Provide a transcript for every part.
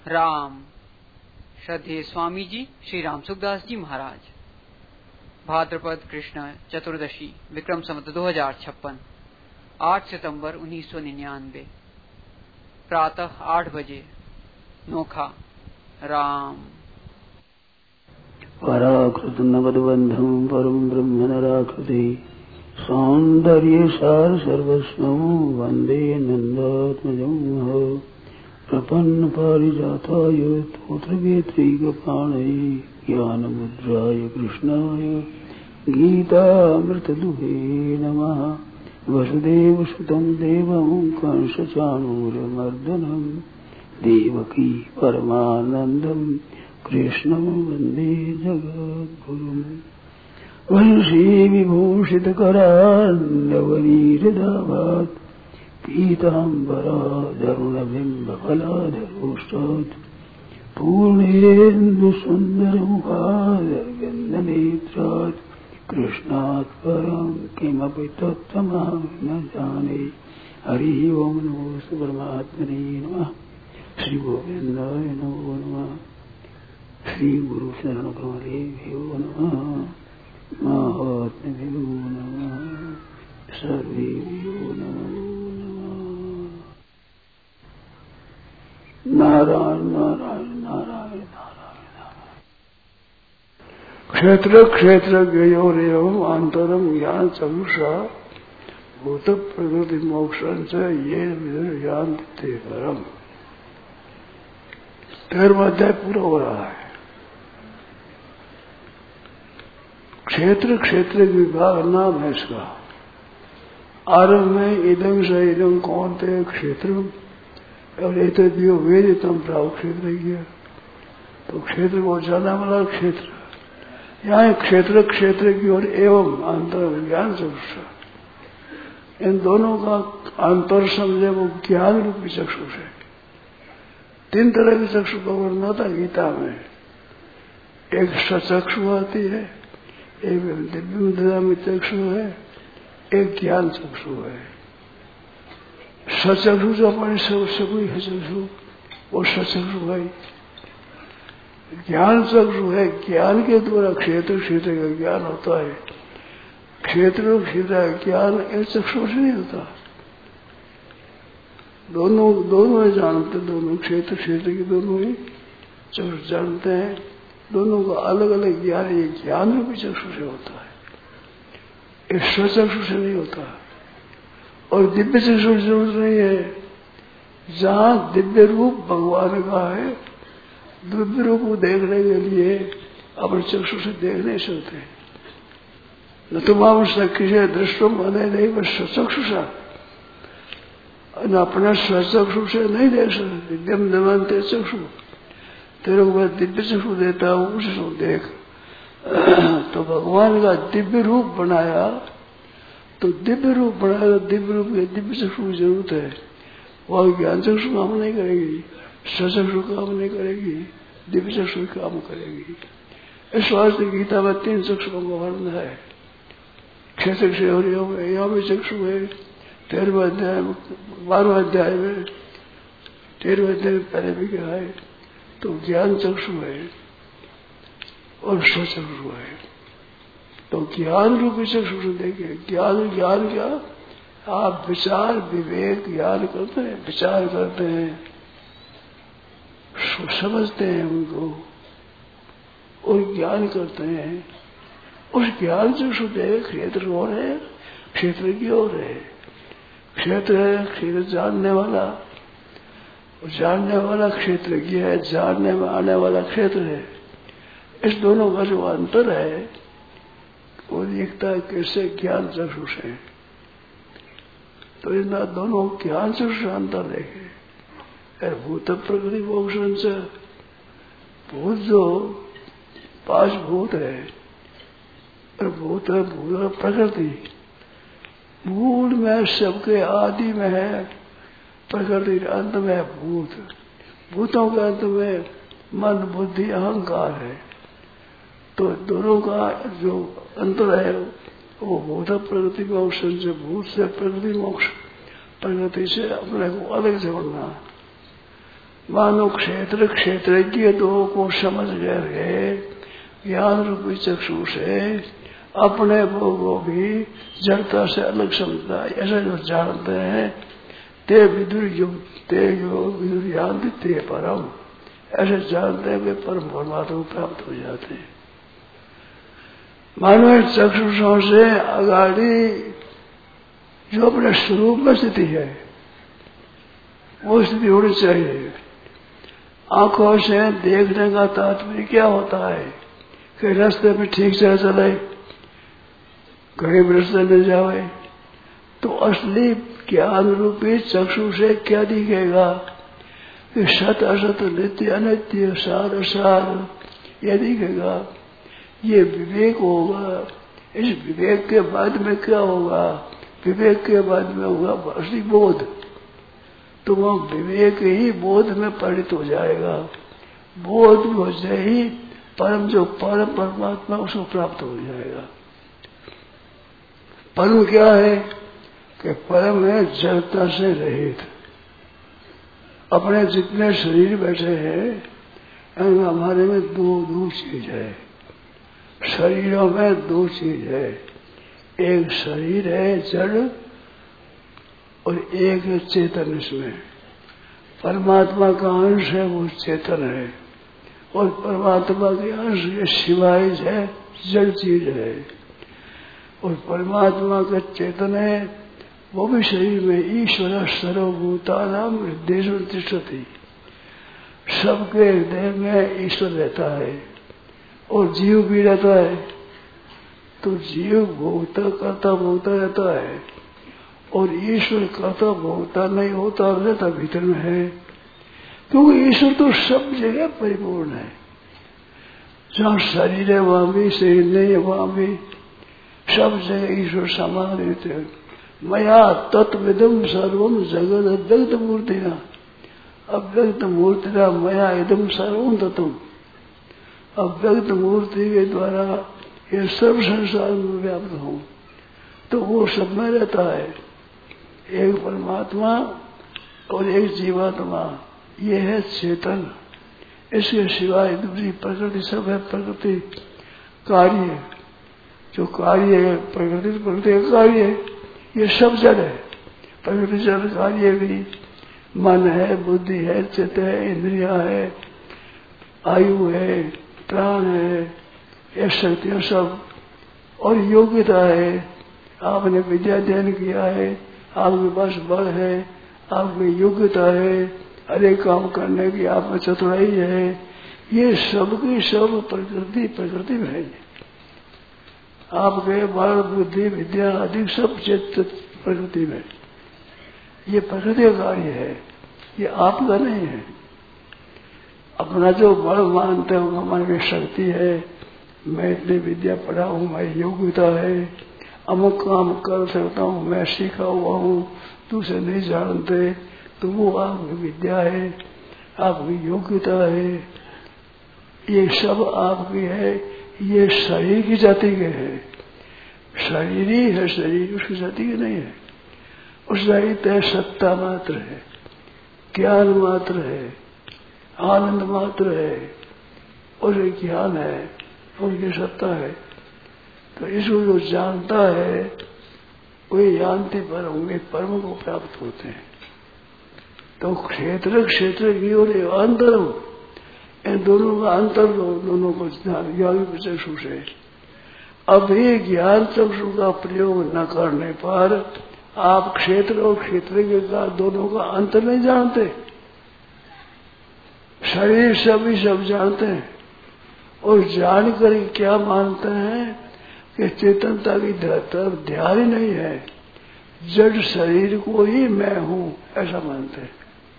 राम। श्रद्धेय स्वामी जी श्री राम सुखदास जी महाराज। भाद्रपद कृष्ण चतुर्दशी विक्रम संवत 2056 8 सितंबर 1999 प्रातः 8 बजे नोखा। राम। पराकृत नवद्बंधं परम ब्रह्म नराकृति सौंदर्य सार सर्वस्वं वंदे नंदात्मजं प्रपन्न पारिजाताय तोत्रवेत्रैकपाणये ज्ञानमुद्राय कृष्णाय गीतामृतदुहे नमः। वसुदेवसुतं देवं कंसचाणूरमर्दनं देवकी परमानन्दं कृष्णं वन्दे जगद्गुरुम्। वंशी विभूषितकरान्नवनीरदाभात् पीताम्बराधरुणबिम्बफलाधरोष्टात् पूर्णेन्दुसुन्दरमुखादरविन्दनेत्रात् कृष्णात् परं किमपि तत्त्वमहं न जाने। हरिः ओं नमोऽस्तु परमात्मने नमः। श्री गोविन्दाय नमो नमः। श्री गुरु शरण कमलेभ्यो नमः। महात्म्यभ्यो नमः। सर्वेभ्यो नमो नारायण नारायण नारायण नारायण। क्षेत्र क्षेत्रज्ञयोरेवं आंतरं ज्ञान चक्षुषा भूत प्रकृति मोक्षं च ये विदुर्यान्ति ते परम। 13वां अध्याय पूरा हो रहा है। क्षेत्र क्षेत्र विभाग नाम है इसका। आरंभ में इदं स इदं कौन्ते क्षेत्र और एतद्यो वेदितम प्राव क्षेत्र किया, तो क्षेत्र को जानने वाला क्षेत्र। यहाँ क्षेत्र क्षेत्र की ओर एवं अंतर ज्ञान चक्षुष, इन दोनों का अंतर समझे वो ज्ञान रूपी चक्षुष है। 3 तरह की चक्षु का वर्णन होता है गीता में। एक सचक्षु आती है, एक दिव्य चक्षु है, एक ज्ञान चक्षु है। सचक्षु जो अपने से कोई है चक्षु, वो सचक्षु है। ज्ञान चक्षु है, ज्ञान के द्वारा क्षेत्र क्षेत्र का ज्ञान होता है। क्षेत्र क्षेत्र का ज्ञान एक चक्षु से नहीं होता। दोनों जानते, दोनों क्षेत्र क्षेत्र की दोनों ही चक्षु जानते हैं। दोनों का अलग अलग ज्ञान, ये ज्ञान रूपी चक्षु से होता है, इस स्वचक्षु से नहीं होता। और दिव्य चक्षु की जरूरत नहीं है। जहां दिव्य रूप भगवान का है, दिव्य रूप को देखने के लिए अपने चक्षु से देख नहीं सकते। न तुम्हाम सख्य दृष्टुम अने नहीं, बस स्वचक्षुषा अपने स्वचक्षु से नहीं देख सकते। दिव्यम दमनते चक्षु, तेरे को मैं दिव्य चक्षु देता हूं, उसको देख। तो भगवान का दिव्य रूप बनाया, तो दिव्य रूप बनाया, दिव्य रूप के दिव्य चक्षु की जरूरत है। वह ज्ञान चक्षु काम नहीं करेगी, सचक्षु काम नहीं करेगी, दिव्य चक्षु काम करेगी। इस वास्ते गीता में 3 चक्षुओं का वर्णन है। क्षेत्र से और यहाँ भी चक्षु है। 13वें अध्याय 12वें अध्याय में 13वें अध्याय में पहले भी क्या है, तो ज्ञान चक्षु है और स्वचक्षु है। तो ज्ञान रूपी चक्षु से देखिए, ज्ञान क्या, आप विचार विवेक ज्ञान करते हैं, विचार करते हैं, समझते हैं उनको और ज्ञान करते हैं। उस ज्ञान चक्षु देख क्षेत्र और है, क्षेत्र की ओर है। क्षेत्र है, क्षेत्र जानने वाला, जानने वाला क्षेत्रज्ञ है, जानने में आने वाला क्षेत्र है। इस दोनों का जो अंतर है वो दिखता है कैसे ज्ञान चक्षु से। तो इन दोनों ज्ञान चक्षु से अंतर देखे। भूत प्रकृति मोक्षण से भूत जो 5 भूत है, और भूत है भूत प्रकृति। मूल में सबके आदि में है प्रकृति, अंत में भूत। भूतों के अंत में मन बुद्धि अहंकार है। तो दोनों का जो अंतर है वो भूत प्रकृति मोक्ष से, भूत से प्रकृति मोक्ष, प्रकृति से अपने को अलग जोड़ना। मानो क्षेत्र क्षेत्रज्ञ दो को समझ गए ज्ञान रूपी चक्षु से अपने को भी जड़ता से अलग समझता है। ऐसा जो जानते हैं ते विदुर विदुर जानते ते परम, ऐसे जानते हैं वे परम परमात्मा को प्राप्त हो जाते हैं। मानो चक्षुषों से अगाड़ी जो अपने स्वरूप में स्थिति है वो स्थिति होनी चाहिए। आंखों से देखने का तात्पर्य क्या होता है कि रास्ते में ठीक से चले, कहीं रास्ते न जाए। तो असली ज्ञान रूपी चक्षु से क्या दिखेगा कि सत असत नित्य अनित्य सार असार यह दिखेगा। ये विवेक होगा। इस विवेक के बाद में क्या होगा? विवेक के बाद में होगा असली बोध। तो वह विवेक ही बोध में परिणत हो जाएगा। बोध हो जाए ही परम जो परम परमात्मा उसको प्राप्त हो जाएगा। परम क्या है कि परम है जड़ता से रहित। अपने जितने शरीर बैठे हैं हमारे में दो चीज है। शरीरों में दो चीज है, एक शरीर है जड़ और एक है चेतन। इसमें परमात्मा का अंश है वो चेतन है और परमात्मा के अंश के सिवाय है जड़ चीज है। और परमात्मा का चेतन है वो भी शरीर में ईश्वर सर्वभूतानां हृदयेषु तिष्ठति। सबके हृदय में ईश्वर रहता है और जीव भी रहता है। तो जीव भोक्ता करता भोक्ता रहता है और ईश्वर करता भोक्ता नहीं होता रहता भीतर में है। क्योंकि ईश्वर तो सब जगह परिपूर्ण है। जहाँ शरीर है वहां भी, शरीर नहीं है वहां भी, सब जगह ईश्वर समान रहते हैं। मया तत्विदम सर्वम जगत अव्यक्त मूर्तिना, अव्यक्त मूर्तिना मया इदम सर्वम तत्व। अव्यक्त मूर्ति के द्वारा ये सर्व संसार में व्याप्त हूँ। तो वो सब में रहता है, एक परमात्मा और एक जीवात्मा, ये है चेतन। इसके सिवाय दूसरी प्रकृति सब है। प्रकृति कार्य, जो कार्य है प्रकृति का कार्य है, ये सब जड़ है। प्रकृति जड़ कार्य भी मन है, बुद्धि है, चित्त है, इंद्रिया है, आयु है, प्राण है, ये शक्तियां सब। और योग्यता है, आपने विद्या अध्ययन किया है, आपके पास बल है, आपकी योग्यता है, अरे काम करने की आप में चतुराई है। ये सब की सब प्रकृति में है। आपके बल बुद्धि विद्या अधिक सब चित्त प्रकृति में। ये प्रकृति का कार्य है, ये आपका नहीं है। अपना जो बल मानते हो हमारे में शक्ति है, मैं इतनी विद्या पढ़ा हूँ, मैं योग्यता है, अमुक काम कर सकता हूँ, मैं सीखा हुआ हूँ, दूसरे नहीं जानते, तो वो आपकी विद्या है, आपकी योग्यता है, ये सब आपकी है। ये शरीर की जाति के है। शरीर ही है, शरीर उसकी जाति के नहीं है। उस जाति है सत्ता मात्र है, ज्ञान मात्र है, आनंद मात्र है, और एक ज्ञान है, उनकी सत्ता है। तो इसको जो जानता है वही जानते पर होंगे, परम को प्राप्त होते हैं। तो क्षेत्र की और अंतर, इन दोनों का अंतर दोनों को ज्ञान चक्षु से। अब ये ज्ञान चक्षु का प्रयोग न करने पर आप क्षेत्र और क्षेत्र के का दोनों का अंतर नहीं जानते। शरीर सभी सब जानते हैं और जानकर क्या मानते हैं कि चेतनता की तरफ ध्यान ही नहीं है, जड़ शरीर को ही मैं हूं ऐसा मानते हैं।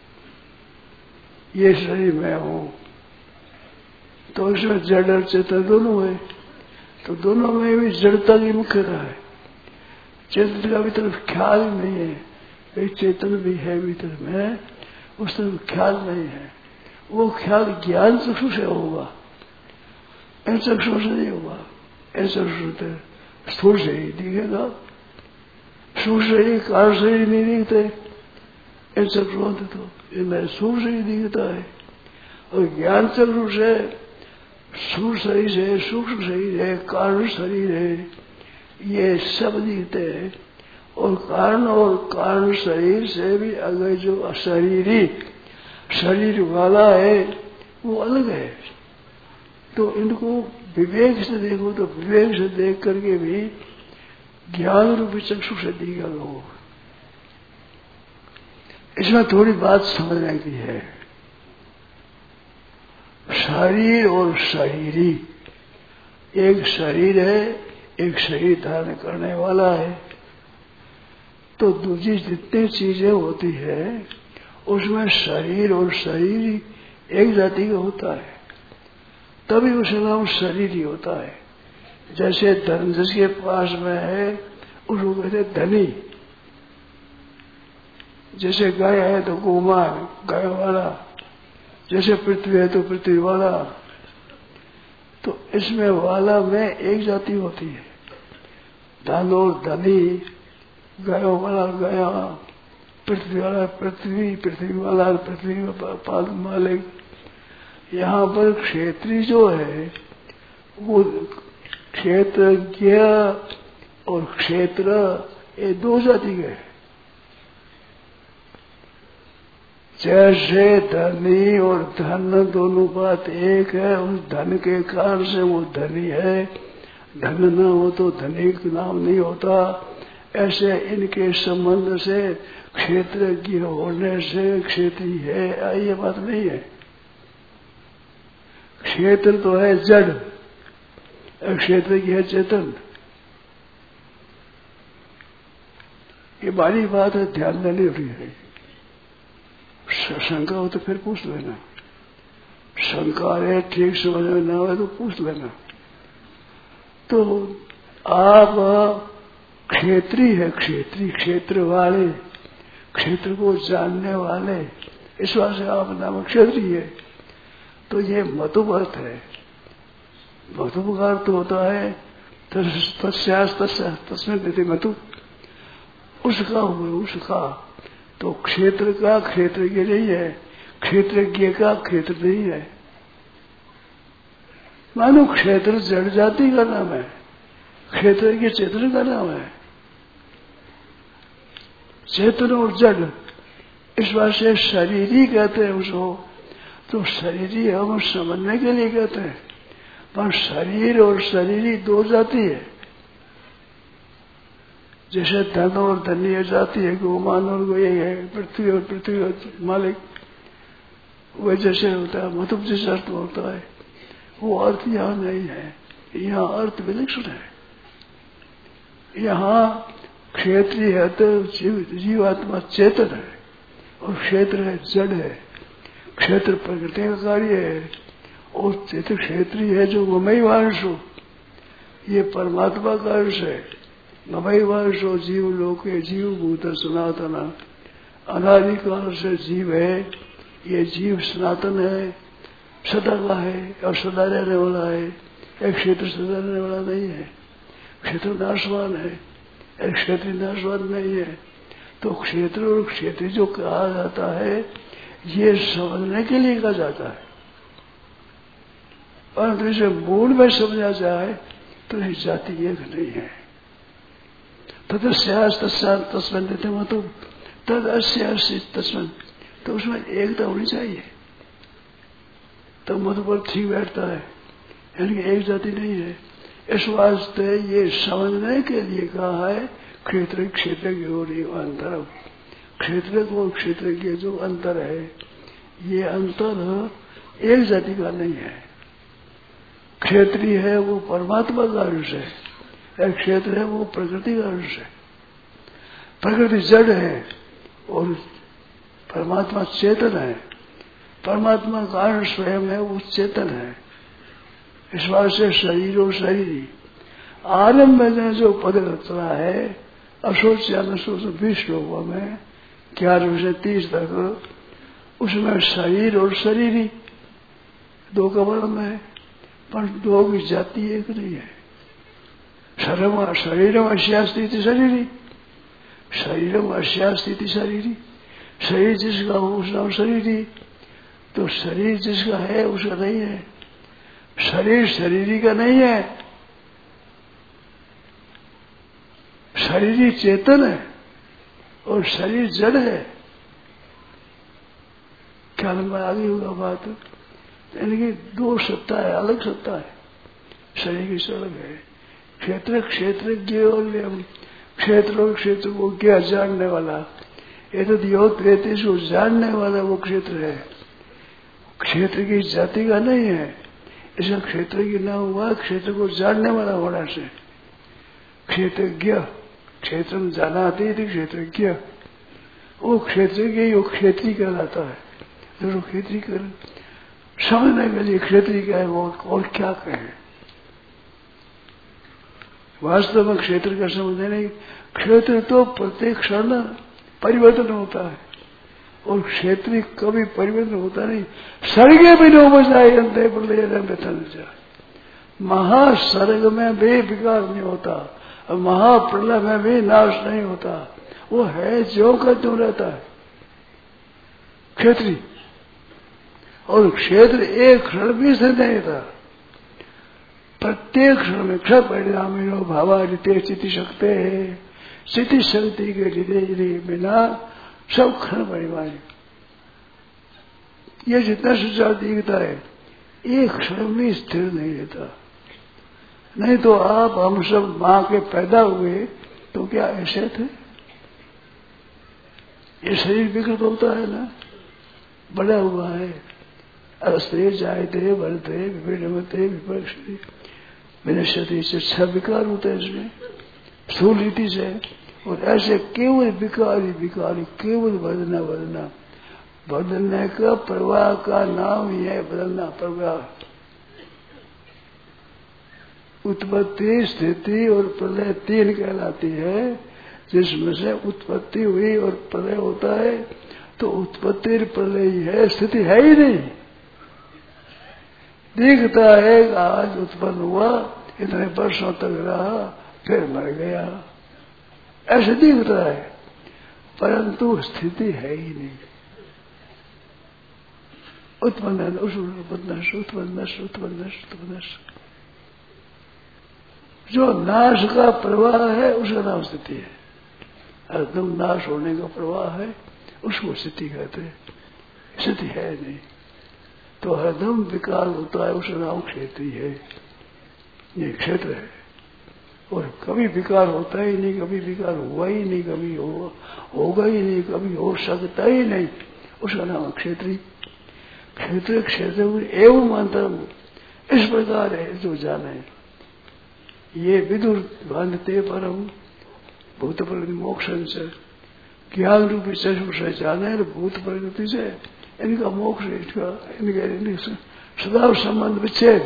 ये शरीर मैं हूं, तो इसमें जड़ और चेतन दोनों है। तो दोनों में भी जड़ता की मुख्यता है, चेतन का भी तरफ ख्याल नहीं है। भाई चेतन भी है भीतर में, उस तरफ ख्याल नहीं है। वो ख्याल ज्ञान चक्षु से होगा, इन चक्षु से नहीं होगा। इन चक्षु से स्थूल से ही दिखेगा, सूक्ष्म से ही कार से ही नहीं दिखते। इन चक्षुओं से तो ये महसूस ही दिखता है। और ज्ञान चक्षु से सूक्ष्म शरीर है, सूक्ष्म शरीर है, कारण शरीर है, ये सब दिखते हैं। और कारण शरीर से भी अगर जो शरीर वाला है वो अलग है। तो इनको विवेक से देखो, तो विवेक से देख करके भी ज्ञान रूपी चक्षु से दिखेगा लोगों। इसमें थोड़ी बात समझने की है। शरीर और शरीरी, एक शरीर है, एक शरीर धारण करने वाला है। तो दूसरी जितनी चीजें होती है उसमें शरीर और शरीरी एक जाति का होता है, तभी उसका नाम शरीर ही होता है। जैसे धन जिसके पास में है उसको कहते धनी। जैसे गाय है तो गोमार, गाय वाला। जैसे पृथ्वी है तो पृथ्वी वाला। तो इसमें वाला में एक जाति होती है, धन और धनी, गायों वाला गया, पृथ्वी वाला पृथ्वी, पृथ्वी वाला पृथ्वी पाल मालिक। यहाँ पर क्षेत्री जो है वो क्षेत्रज्ञ और क्षेत्र, ये दो जाति के। जैसे धनी और धन दोनों बात एक है, उस धन के कारण से वो धनी है, धन न हो तो धनी का नाम नहीं होता। ऐसे इनके संबंध से क्षेत्रज्ञ होने से क्षेत्री है, ये बात नहीं है। क्षेत्र तो है जड़, क्षेत्रज्ञ है चेतन। ये बड़ी बात है, ध्यान देनी होती है। शंका हो तो फिर पूछ लेना, शंका है ठीक समझ में ना हो तो पूछ लेना। तो आप क्षेत्री है, क्षेत्री क्षेत्र वाले, क्षेत्र को जानने वाले, इस बात से आप नाम क्षेत्री है। तो ये मतुप अर्थ है। मतुप का अर्थ होता है तस्में देते मतुप, उसका हुए उसका। तो क्षेत्र का क्षेत्रज्ञ नहीं है, क्षेत्रज्ञ का क्षेत्र नहीं है। मानो क्षेत्र जड़ जाति का नाम है, क्षेत्रज्ञ चेतन का नाम है। चेतन और जड़, इस बात से शरीरी कहते हैं उसको। तो शरीरी हम समझने के लिए कहते हैं, पर शरीर और शरीरी दो जाति है। जैसे धन और धनी जाति है, गोमान और गोये है, पृथ्वी और पृथ्वी और मालिक, वह जैसे होता है मतुप जैसे अर्थ होता है, वो अर्थ यहाँ नहीं है। यहाँ अर्थ विलक्षण है। यहाँ क्षेत्रीय है तो जीवात्मा चेतन है, और क्षेत्र है जड़ है। क्षेत्र प्रकृति का कार्य है, और चेतन क्षेत्रीय है जो ममई वांशो, ये परमात्मा का अंश है। ममई वांशो जीव लोके जीव भूत सनातन, अनादिकाल से जीव है। ये जीव सनातन है, सदा का है और सदा रहने वाला है। एक क्षेत्र सदा रहने वाला नहीं है, क्षेत्र नाशवान है, एक क्षेत्र नाशवान नहीं है। तो क्षेत्र और क्षेत्र जो कहा जाता है ये समझने के लिए कहा जाता है, परंतु इसे मूल में समझा जाए तो ये जाति एक नहीं है। तदस्यास तस्मन देते मतु तद अस्यासी तस्मन, तो उसमें एकता होनी चाहिए, तो मधु पर ठीक बैठता है। यानी एक जाति नहीं है। इस वास्ते ये समझने के लिए कहा है क्षेत्र क्षेत्र की ओर अंतर। क्षेत्र को क्षेत्र के जो अंतर है, ये अंतर एक जाति का नहीं है। क्षेत्रीय है वो परमात्मा का अंश है, एक क्षेत्र है वो प्रकृति का अंश है। प्रकृति जड़ है और परमात्मा चेतन है। परमात्मा का अंश स्वयं है, वो चेतन है। इस बात से शरीर और शरीरी आरंभ में जो पद रचना है अशोच्यान 20 श्लोकों में 11 से 30 तक, उसमें शरीर और शरीरी दो का वर्ण है, पर दो की जाति एक नहीं है। शरीरम अस्या स्थिति शरीरी, शरीरम अस्या स्थिति शरीरी, शरीर जिसका हो उसका नाम शरीर ही। तो शरीर जिसका है उसका नहीं है। शरीर शरीरी का नहीं है। शरीर चेतन है और शरीर जड़ है। क्या लंबा आगे होगा बात। यानी कि दो सत्ता है, अलग सत्ता है। शरीर की अलग है। क्षेत्र क्षेत्रज्ञ और क्षेत्र और क्षेत्र को क्या जानने वाला, ये तो योग प्रेत को जानने वाला वो क्षेत्र है। क्षेत्र की जाति का नहीं है। इसका क्षेत्र की ना हुआ, क्षेत्र को जानने वाला होना से क्षेत्रज्ञ। क्षेत्र में जाना आती थी क्षेत्रज्ञ। वो क्षेत्रज्ञ वो क्षेत्री कहलाता है। जो क्षेत्री कर समझने के लिए क्षेत्री क्या है वो और क्या कहें। वास्तव में क्षेत्र का समझने नहीं। क्षेत्र तो प्रत्येक क्षण परिवर्तन होता है और क्षेत्रीय कभी परिवर्तन होता नहीं। सर्गे भी नो बजाए अंत प्रलय। महासर्ग में भी विकार नहीं होता और महाप्रलय में भी नाश नहीं होता। वो है जो का जो रहता है क्षेत्रीय। और क्षेत्र एक क्षण भी से नहीं था। प्रत्येक क्षण में क्षण परिणाम भावादित्य स्थिति शक्ति है। स्थिति शक्ति के हृदय बिना सब क्षण परिमाण। ये जितना सुचार दिखता है एक क्षण में स्थिर नहीं रहता। नहीं तो आप हम सब मां के पैदा हुए तो क्या ऐसे थे। ये शरीर विकृत होता है ना, बड़ा हुआ है। अस्त्रे जायते बढ़ते विभिन्नते विपक्षी विनश्यति से 6 विकार होते हैं इसमें स्थूल रीति से। और ऐसे केवल विकारी विकारी केवल बदलना बदलना। बदलने का प्रवाह का नाम ही है बदलना प्रवाह। उत्पत्ति स्थिति और प्रलय 3 कहलाती है। जिसमें से उत्पत्ति हुई और प्रलय होता है तो उत्पत्ति प्रलय ही है, स्थिति है ही नहीं। दिखता है आज उत्पन्न हुआ, इतने वर्षों तक रहा, फिर मर गया, ऐसे दिखता है, परंतु स्थिति है ही नहीं। उत्पन्न उत्पन्न जो नाश का प्रवाह है उसका नाम स्थिति है। एकदम नाश होने का प्रवाह है उसको स्थिति कहते हैं। स्थिति है नहीं तो हरदम विकार होता है उसका नाम क्षेत्री है। ये क्षेत्र है और कभी विकार होता ही नहीं, कभी विकार हुआ ही नहीं, कभी होगा ही नहीं, कभी हो सकता ही नहीं, उसका नाम क्षेत्री। क्षेत्र क्षेत्र एवं मंत्र इस प्रकार है जो जाने। ये विदुर बांधते परम भूत प्रकृति मोक्षण से ज्ञान रूपी चक्षु से जाने भूत प्रकृति से इनका मोक्ष इसका इनके सदा संबंध विच्छेद।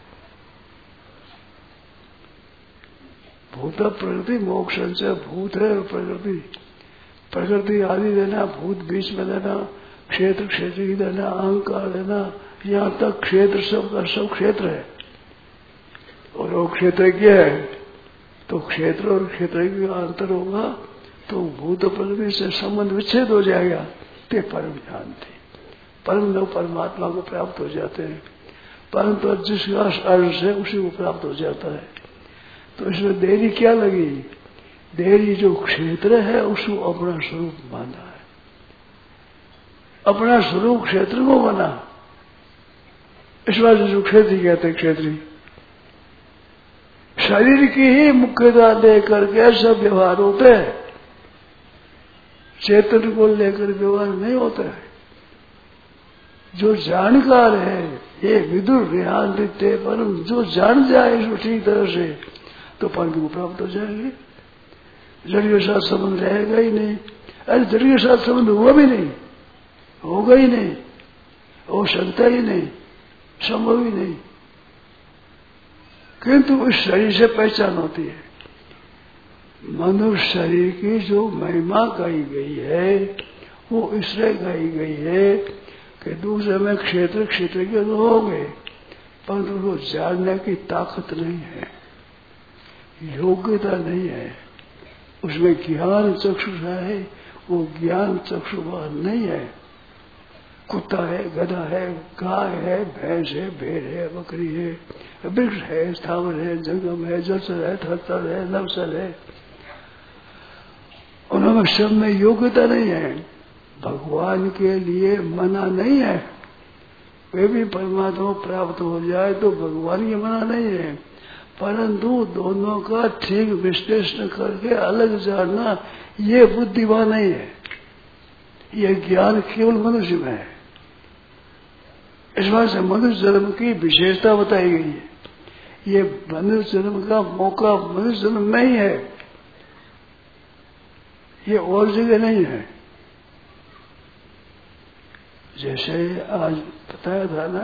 भूत प्रकृति मोक्षण से भूत है और प्रकृति प्रकृति आदि देना, भूत बीच में देना, क्षेत्र क्षेत्र ही देना, अहंकार देना, यहाँ तक क्षेत्र सबका सब क्षेत्र है। और वो क्षेत्रज्ञ है तो क्षेत्र और क्षेत्रज्ञ का अंतर होगा तो भूत प्रकृति से संबंध विच्छेद हो जाएगा। ते परम ज्ञान थी परम लोग परमात्मा को प्राप्त हो जाते हैं। परंतु जिसका अर्थ है उसी को प्राप्त हो जाता है। तो इसमें देरी क्या लगी। देरी जो क्षेत्र है उसको अपना स्वरूप माना है, अपना स्वरूप क्षेत्र को माना। इस बात जो क्षेत्री कहते हैं क्षेत्री शरीर की ही मुख्यता लेकर के सब व्यवहार होते हैं। चेतन को लेकर व्यवहार नहीं होता है। जो जानकार है ये विदुर ध्यान देते परम जो जान जाए इसको ठीक तरह से तो परम को प्राप्त हो जाएंगे। जड़ के साथ संबंध रहेगा ही नहीं। अरे जड़ के साथ संबंध हुआ भी नहीं, होगा ही नहीं, हो सकता ही नहीं, संभव ही नहीं। किंतु इस शरीर से पहचान होती है। मनुष्य शरीर की जो महिमा गाई गई है वो इसलिए गाई गई है कि दूसरे में क्षेत्र क्षेत्र के तो हो गए परंतु उसको जानने की ताकत नहीं है, योग्यता नहीं है। उसमें ज्ञान चक्षुषा है वो ज्ञान चक्षुवान नहीं है। कुत्ता है, गधा है, गाय है, भैंस है, भेड़ है, बकरी है, वृक्ष है, स्थावर है, जंगम है, जलचर है, थरतर है, नवसल है, उनमें सब में योग्यता नहीं है। भगवान के लिए मना नहीं है। वे भी परमात्मा प्राप्त हो जाए तो भगवान की मना नहीं है, परंतु दोनों का ठीक विश्लेषण करके अलग जानना ये बुद्धिमान नहीं है। ये ज्ञान केवल मनुष्य में है। इस बात से मनुष्य जन्म की विशेषता बताई गई है। ये मनुष्य जन्म का मौका मनुष्य जन्म में ही है, ये और जगह नहीं है। जैसे आज बताया था ना,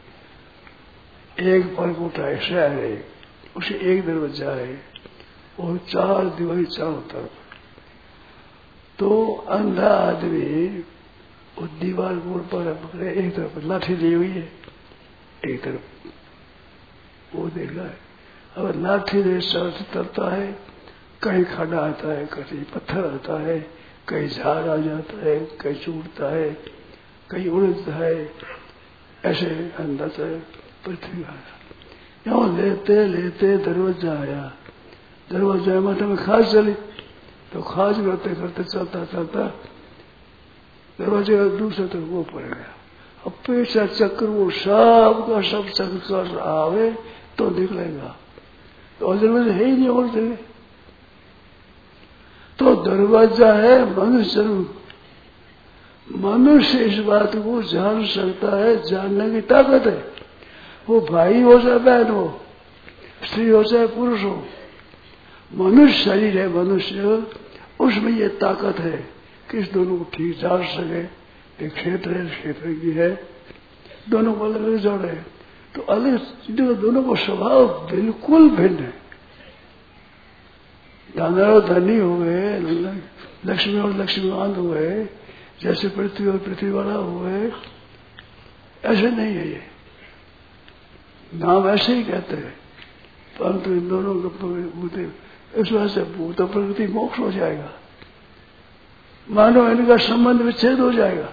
एक परकोटा है, शहर है, उसे एक दरवाजा है और 4 दीवारी चारों तरफ। तो अंधा आदमी उस दीवार को ऊपर पकड़े, एक तरफ लाठी ली हुई है, एक तरफ वो देख रहा है। अब लाठी से चलता है, कहीं खड्डा आता है, कहीं पत्थर आता है, कहीं झाड़ आ जाता है, कहीं छूटता है, कहीं उड़ता है, ऐसे अंदर से पृथ्वी आया। यहाँ लेते लेते दरवाजा आया, दरवाजा माथे में खाज चली, तो खाज करते करते चलता चलता दरवाजे का दूसरे तरफ वो पड़ गया। अब पेशा चक्कर वो सब का सब चक्कर आवे तो निकलेगा, तो दरवाजा है ही नहीं और जगह। तो दरवाजा है मनुष्य। मनुष्य इस बात को जान सकता है, जानने की ताकत है। वो भाई हो चाहे बहन हो, स्त्री हो चाहे पुरुष हो, मनुष्य शरीर है मनुष्य, उसमें ये ताकत है कि इस दोनों को ठीक जान सके। एक क्षेत्र है, क्षेत्र की है, दोनों को अलग अलग जोड़े। तो अलग दोनों को स्वभाव बिल्कुल भिन्न है। धन और धनी हुए, लक्ष्मी और लक्ष्मीवान हुए, जैसे पृथ्वी और पृथ्वी वाला हुए, ऐसे नहीं है। ये नाम ऐसे ही कहते हैं, परंतु इन दोनों को इस वजह से भूत प्रकृति मोक्ष हो जाएगा। मानो इनका संबंध विच्छेद हो जाएगा।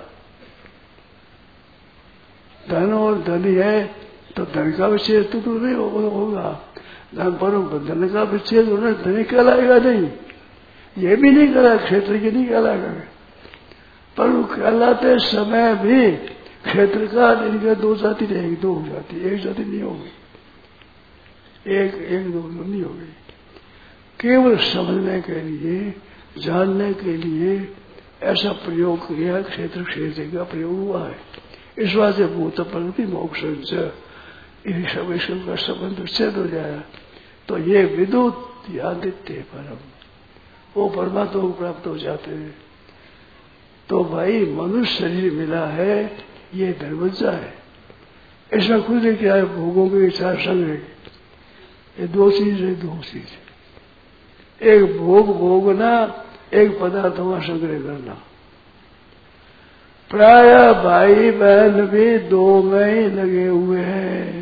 धन और धनी है तो धन का विच्छेद तो नहीं होगा, धन पर धन का विच्छेद होना धनी कहलाएगा नहीं, ये भी नहीं कहला, क्षेत्र की नहीं कहलाएगा। पर कहलाते समय भी क्षेत्र का इनके 2 जाति रहेगी, 2 हो जाती, एक जाति नहीं होगी, एक 2 नहीं होगी। केवल समझने के लिए, जानने के लिए ऐसा प्रयोग किया, क्षेत्र क्षेत्र का प्रयोग हुआ है। इस बात से भूत प्रकृति मोक्ष सब का संबंध विच्छेद हो जाएगा। तो ये विद्युत आदित्य परम, वो परमात्मा को प्राप्त हो जाते हैं। तो भाई मनुष्य शरीर मिला है, ये दरवाजा है। इसमें खुद क्या है, भोगों के विचार संग्रह, ये 2 चीज है, 2 चीज। एक भोग भोगना, एक पदार्थों का संग्रह करना। प्राय भाई बहन भी 2 में ही लगे हुए हैं।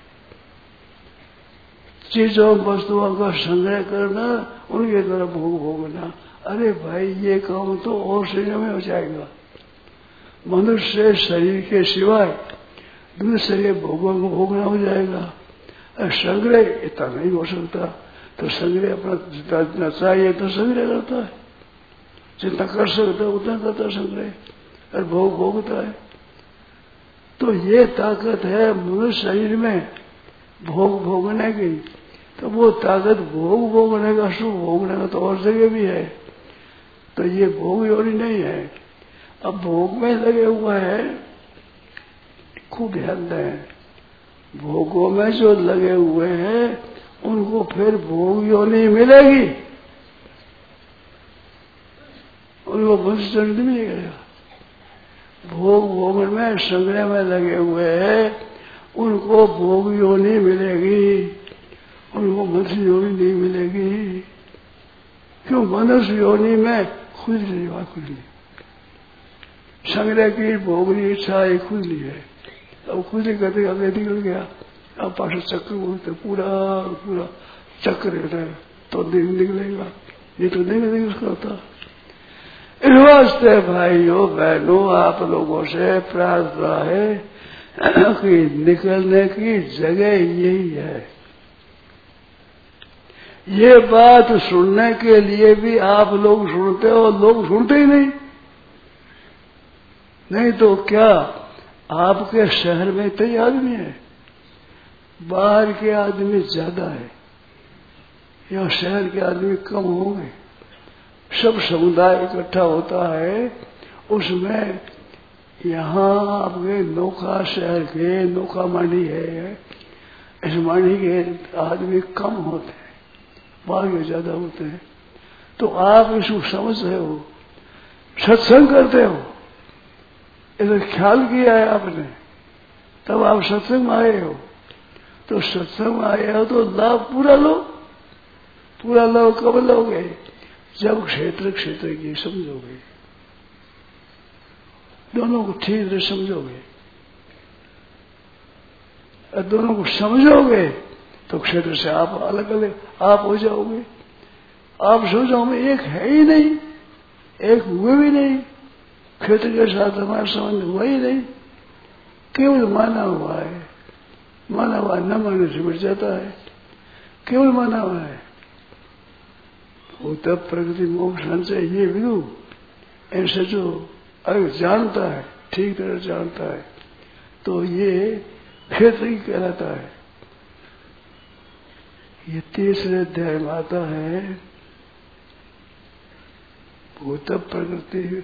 चीजों वस्तुओं का संग्रह करना, उनके द्वारा भोग भोगना। अरे भाई ये काम तो और शरीर में हो जाएगा। मनुष्य शरीर के सिवाय दूसरे भोगों को भोगना हो जाएगा। संग्रह इतना नहीं हो सकता, तो संग्रह अपना जितना चाहिए तो संग्रह करता है, जितना कर सकता है उतना करता संग्रह, और भोग भोगता है। तो ये ताकत है मनुष्य शरीर में भोग भोगने की। तो वो ताकत भोग भोगने का, सुख भोगने का तो और जगह भी है। तो ये भोग योनि नहीं है। अब भोग में लगे हुआ है, खूब ध्यान दें, भोगों में जो लगे हुए हैं उनको फिर भोग योनि मिलेगी, उनको मनुष्य नहीं मिलेगा। भोग भोग में संग्रह में लगे हुए हैं, उनको भोग योनि मिलेगी, उनको मनुष्य योनि नहीं मिलेगी। क्यों? मनुष्य योनि में खुद नहीं बात खुद नहीं, संग्रह की भोगनी इच्छा एक खुद ली है। अब खुद ही कहते अगर निकल गया, अब पास चक्र बोलते पूरा पूरा चक्र रहता है तो दिन निकलेगा, ये तो नहीं उसका होता। इस वास्ते भाइयों बहनों आप लोगों से प्रार्थना है कि निकलने की जगह यही है। ये बात सुनने के लिए भी आप लोग सुनते हो, लोग सुनते ही नहीं। नहीं तो क्या आपके शहर में कई आदमी है, बाहर के आदमी ज्यादा है या शहर के आदमी कम होंगे। सब समुदाय इकट्ठा होता है, उसमें यहाँ आपके नौका शहर के नौका मंडी है, इस मंडी के आदमी कम होते हैं, बाहर के ज्यादा होते हैं। तो आप इसको समझ रहे हो, सत्संग करते हो, इसे ख्याल किया है आपने, तब आप सत्संग में आए हो। तो सत्संग में आए हो तो लाभ पूरा लो। पूरा लो कब लोगे? जब क्षेत्र क्षेत्र की समझोगे, दोनों को ठीक से समझोगे। और दोनों को समझोगे तो क्षेत्र से आप अलग अलग आप हो जाओगे। आप सोचो में एक है ही नहीं, एक हुए भी नहीं, क्षेत्र के साथ हमारा संबंध हुआ ही नहीं, केवल माना हुआ है। माना हुआ न मानने से मिट जाता है, केवल माना हुआ है। वो तब प्रकृति मोक्ष संचय ये विदु ऐसे जो अगर जानता है, ठीक तरह जानता है, तो ये क्षेत्र ही कहलाता है। ये तीसरे अध्याय में आता है, भूत प्रकृति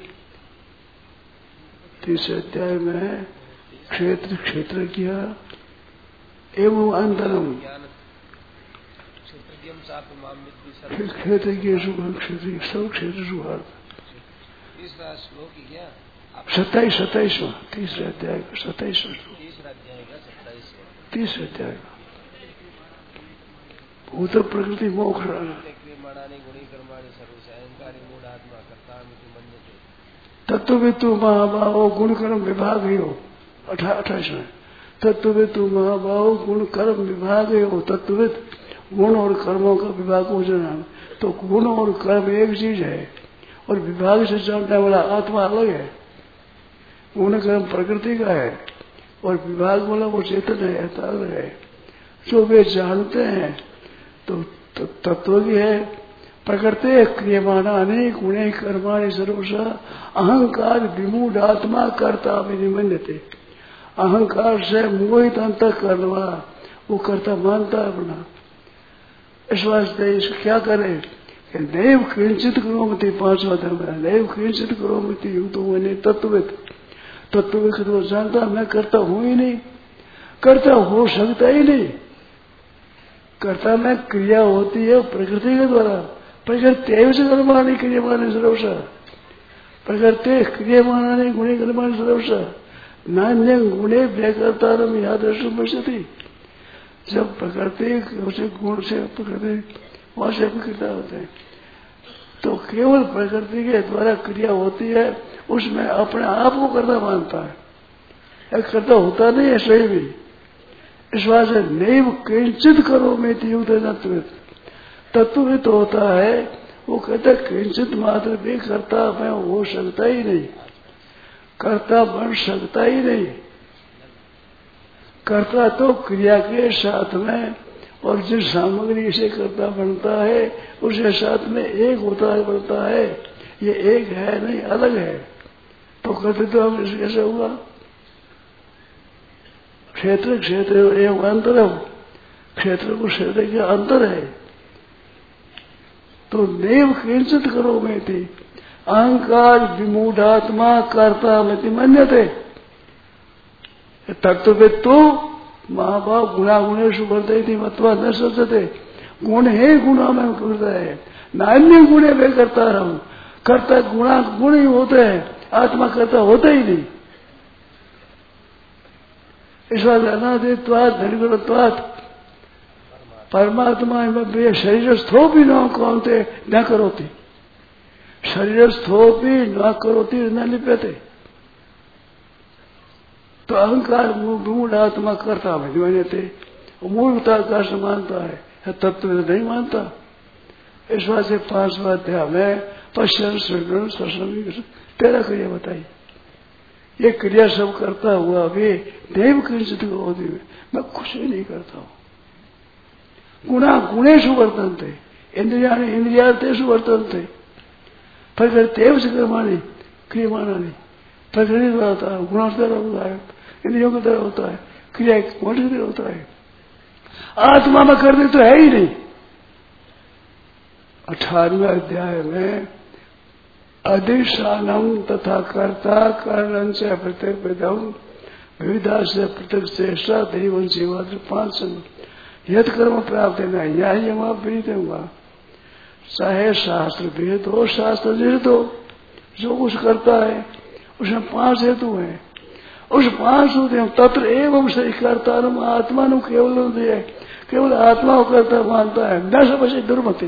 तीसरे अध्याय में क्षेत्र क्षेत्र किया एवं अंतरम क्षेत्र की सुखम क्षेत्र सब क्षेत्र सुखार्थ। 27वां तीसरे अध्याय का 27वां तीसरे अध्याय का भूत प्रकृति मोक्ष तत्ववितु महाभाव गुण कर्म विभाग ही हो। 28वां तत्ववितु महाभाव गुण कर्म विभाग ही हो। तत्वविद गुण और कर्मों का विभाग हो जाना। तो गुण और कर्म एक चीज है और विभाग से जानने वाला आत्मा अलग है। गुण कर्म प्रकृति का है और विभाग वाला वो चेतन है, अलग है। जो वे जानते हैं तो तत्व की है। प्रकृति क्रियमाणानि गुणे कर्माणि सर्वशः अहंकार विमूढ़ आत्मा कर्ता विनिमन्यते। अहंकार से मोहित अंतःकरण वाला वो कर्ता मानता है अपना। इस वास्ते इसको क्या करे? नैव किंचित करोमति 5वां धर्म है। नैव किंचित करोमति युक्त मैंने तत्वविद तत्वविद तो जानता मैं करता हूं ही नहीं, करता हो सकता ही नहीं। कर्ता में क्रिया होती है प्रकृति के द्वारा। प्रकृति से कर्माणि क्रियमाणि सर्वशः। प्रकृति क्रियमाणानि गुणे कर्माणि सर्वशः नान्य गुणे व्यकर्तारम यादृशम पश्यति। जब प्रकृति उसे गुण से प्रकृति वहां से क्रिया होते हैं तो केवल प्रकृति के द्वारा क्रिया होती है, उसमें अपने आप को कर्ता मानता है, कर्ता होता नहीं है सही भी। इस बात से नैव किंचित करो में तत्वविद तत्वविद होता है, वो कहता किंचित मात्र भी कर्ता में हो सकता ही नहीं, कर्ता बन सकता ही नहीं। कर्ता तो क्रिया के साथ में और जिस सामग्री से कर्ता बनता है उसके साथ में एक होता है बनता है। ये एक है नहीं, अलग है। तो कर्तृत्व तो हम कैसे हुआ? क्षेत्र क्षेत्र एवं अंतर हो। क्षेत्र को क्षेत्र के अंतर है। तो नैव किंचित करो में थी अहंकार विमूढ़ात्मा कर्ता मति मन्यते। तत्वविद तो महाभाव गुणा गुणेशु बढ़ते थी मत्वा न सोचते। गुण है गुणा में करता है, नान्य गुणे वे करता रहूं। करता गुणा गुण ही होते हैं, आत्मा करता होता ही नहीं। इस बात अनादित्वात् निर्गुणत्वात् परमात्मा शरीरस्थो भी न कौनते न करोति। शरीरस्थो भी न करोति न लिप्यते। तो अहंकार मूल आत्मा करता थे, मूलता का मानता है, तत्व नहीं मानता। इस बात से 5वां अध्याय में पश्चन श्रवण श्वसन 13 क्रिया बताई। ये क्रिया सब करता हुआ भी देव किंचित करोति मैं कुछ भी नहीं करता हूं। गुणा गुणेषु वर्तन्ते इंद्रियाणि इंद्रियार्थेषु वर्तन्ते प्रकृतेव से कर्माणि क्रियमाणानि। प्रकृति द्वारा होता है, गुणों से द्वारा होता है, इंद्रियों के द्वारा होता है, क्रिया कौन से द्वारा होता है। आत्मा में करने तो है ही नहीं। 18वें अध्याय में अधिष्ठानम तथा कर्ता कारण से प्रत्येक वेदम विविधा से प्रत्येक श्रेष्ठा दैवन सेवा 5 यद कर्म प्राप्त है ना यही हम प्रीत होगा। चाहे शास्त्र वेद हो शास्त्र निषिद्ध हो, जो कुछ करता है उसमें 5 हेतु है। उस 5 हेतु तत्र एवं सही करता आत्मा नु केवल आत्मा को करता मानता है न समझे दुर्मति।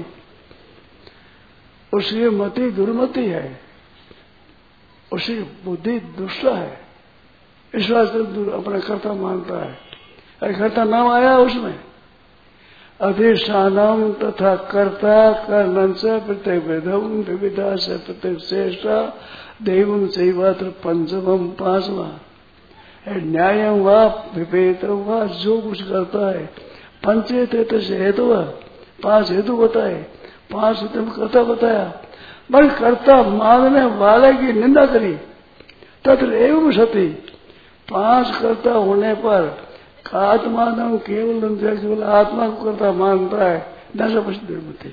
उसकी मति दुर्मति है, उसकी बुद्धि दुष्ट है, इस वास्ते अपना कर्ता मानता है। अरे कर्ता नाम आया उसमें अधिष्ठानम तथा कर्ता कर्णन से प्रत्येक वेदम विविधा से प्रत्येक श्रेष्ठा देवम चैवात्र पंचमम 5वां न्यायम व विवेकम व जो कुछ करता है पंचेत से हेतु 5 हेतु बताए 5 हेतु में कर्ता बताया। बल कर्ता मानने वाले की निंदा करी तत्र एवं सती 5 कर्ता होने पर आत्मा न केवल आत्मा को कर्ता मानता है न समझ दुर्मति।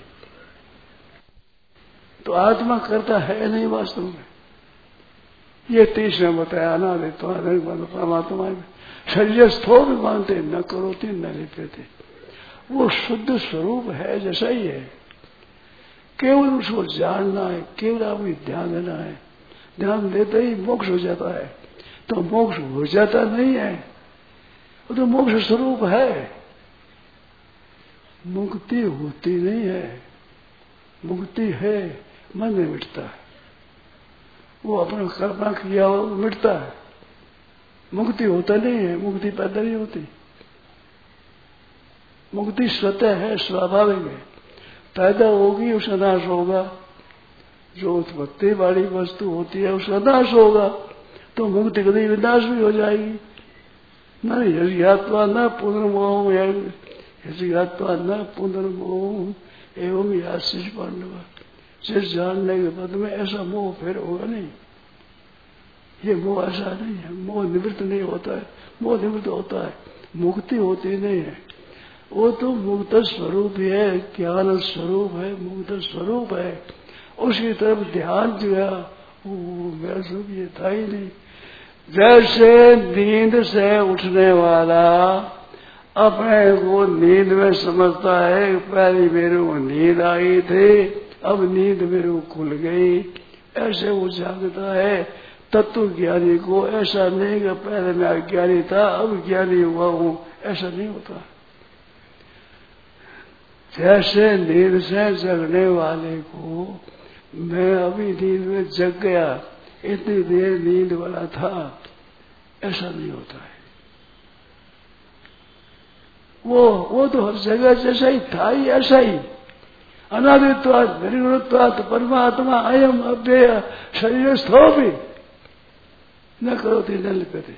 तो आत्मा करता है नहीं वास्तव में। ये 30 में बताया अनादि परमात्मा में शरीर स्थो भी मानते न करोती न लिपते। वो शुद्ध स्वरूप है जैसा ही है, केवल उसको जानना है, केवल आपको ध्यान देना है। ध्यान देते ही मोक्ष हो जाता है। तो मोक्ष हो जाता नहीं है, वो तो मोक्ष स्वरूप है। मुक्ति होती नहीं है, मुक्ति है मन में मिटता है। वो अपना कल्पना किया हो मिटता है, मुक्ति होता नहीं है, मुक्ति पैदा नहीं होती। मुक्ति स्वतः है, स्वाभाविक है। पैदा होगी उसका नाश होगा। जो उत्पत्ति वाली वस्तु होती है उसका नाश होगा, तो मुक्ति कभी विनाश भी हो जाएगी। न यज्ञात्वा न पुनर्मोह यज्ञात्वा न पुनर्मोह एवं याशीष पांडव। जिस जानने के बाद में ऐसा मोह फिर होगा नहीं। ये मोह ऐसा नहीं है, मोह निवृत्त नहीं होता है। मोह निवृत्त होता है, मुक्ति होती नहीं है। वो तो मुक्त स्वरूप है, ज्ञान स्वरूप है, मुक्त स्वरूप है। उसकी तरफ ध्यान दिया वो मेरा स्वरूप ये था ही नहीं। जैसे नींद से उठने वाला अपने को नींद में समझता है पहले मेरे को नींद आई थी, अब नींद मेरे को खुल गई, ऐसे वो जागता है। तत्व ज्ञानी को ऐसा नहीं कि पहले मैं अज्ञानी था अब ज्ञानी हुआ हूं, ऐसा नहीं होता। जैसे नींद से जगने वाले को मैं अभी नींद में जग गया, इतनी देर नींद वाला था, ऐसा नहीं होता है। वो तो हर जगह जैसा ही था ही ऐसा ही। अनादित्वात् निर्गुणत्वात् परमात्मा अयम अव्यय शरीर स्थो भी न करोति न लिपते।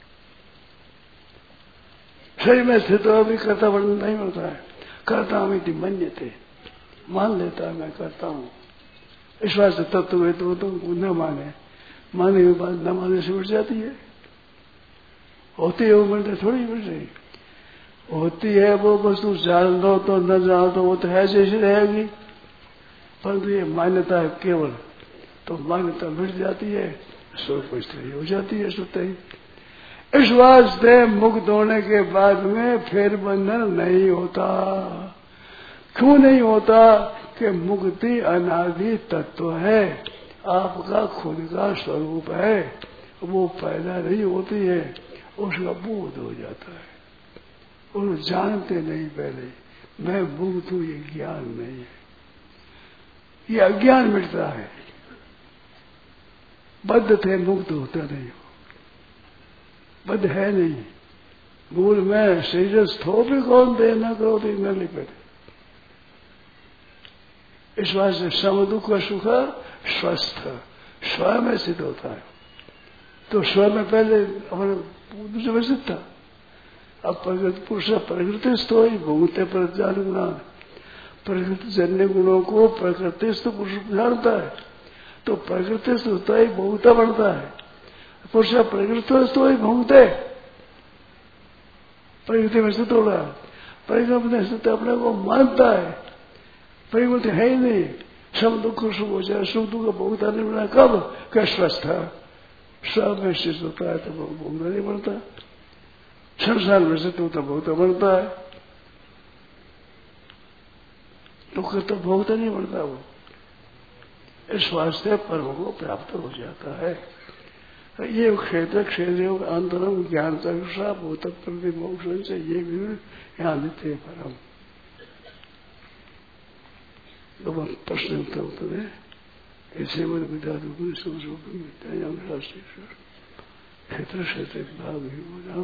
शरीर में स्थित हो भी कर्ता वर्णन नहीं होता है। करता हूं इति मन्यते, मान लेता है मैं करता हूं। इस वास्ते तत्व है तो न माने, माने के बाद न माने से उठ जाती है। होती है वो मिलते थोड़ी मिल रही होती है। वो वस्तु जान दो तो न जानो तो वो तो है जैसी रहेगी। परंतु ये मान्यता है केवल, तो मान्यता मिट जाती है, स्वरूप स्थिति हो जाती है स्वतः ही। इस वास्ते मुक्त होने के बाद में फिर बंधन नहीं होता। क्यों नहीं होता? कि मुक्ति अनादि तत्व है, आपका खुद का स्वरूप है, वो पैदा नहीं होती है, उसका बोध हो जाता है। और जानते नहीं पहले मैं मुक्त हूं, ये ज्ञान नहीं है, ये अज्ञान मिटता है। बद्ध थे मुक्त होता नहीं हो, बद्ध है नहीं। मूल में शरीर स्थो भी कौन दे न करो तो न लिपटे। इस वास्ते सम दुख सुख स्वस्थ स्व में सिद्ध होता है। तो स्व में पहले हमारे दूसरे में सिद्ध था। अब प्रकृति पुरुष प्रकृति तो ही भूमते पर जान गुणा, प्रकृति जन्य गुणों को प्रकृति तो पुरुष जानता है, तो प्रकृति से होता ही बहुता बनता है। पुरुष प्रकृति तो ही भूमते प्रकृति में सिद्ध हो रहा है, प्रकृति से अपने को मानता है, प्रकृति है ही नहीं। सब दुख सुख हो जाए, सुख दुख बहुता नहीं बना कब क्या स्वस्थ है, सब में सिद्ध होता है तो भूमता नहीं बनता, संसार में सिद्ध होता बहुता बनता है, दुख तो बहुता नहीं बनता वो। इस वास्ते परम को प्राप्त हो जाता है। ये क्षेत्र क्षेत्रों का अंतरम ज्ञान चक्षुषा भूत प्रति मोक्ष से ये भी यहाँ देते हैं परम। प्रश्न उत्तर है ऐसे मन विद्या क्षेत्र क्षेत्र विभाग नाम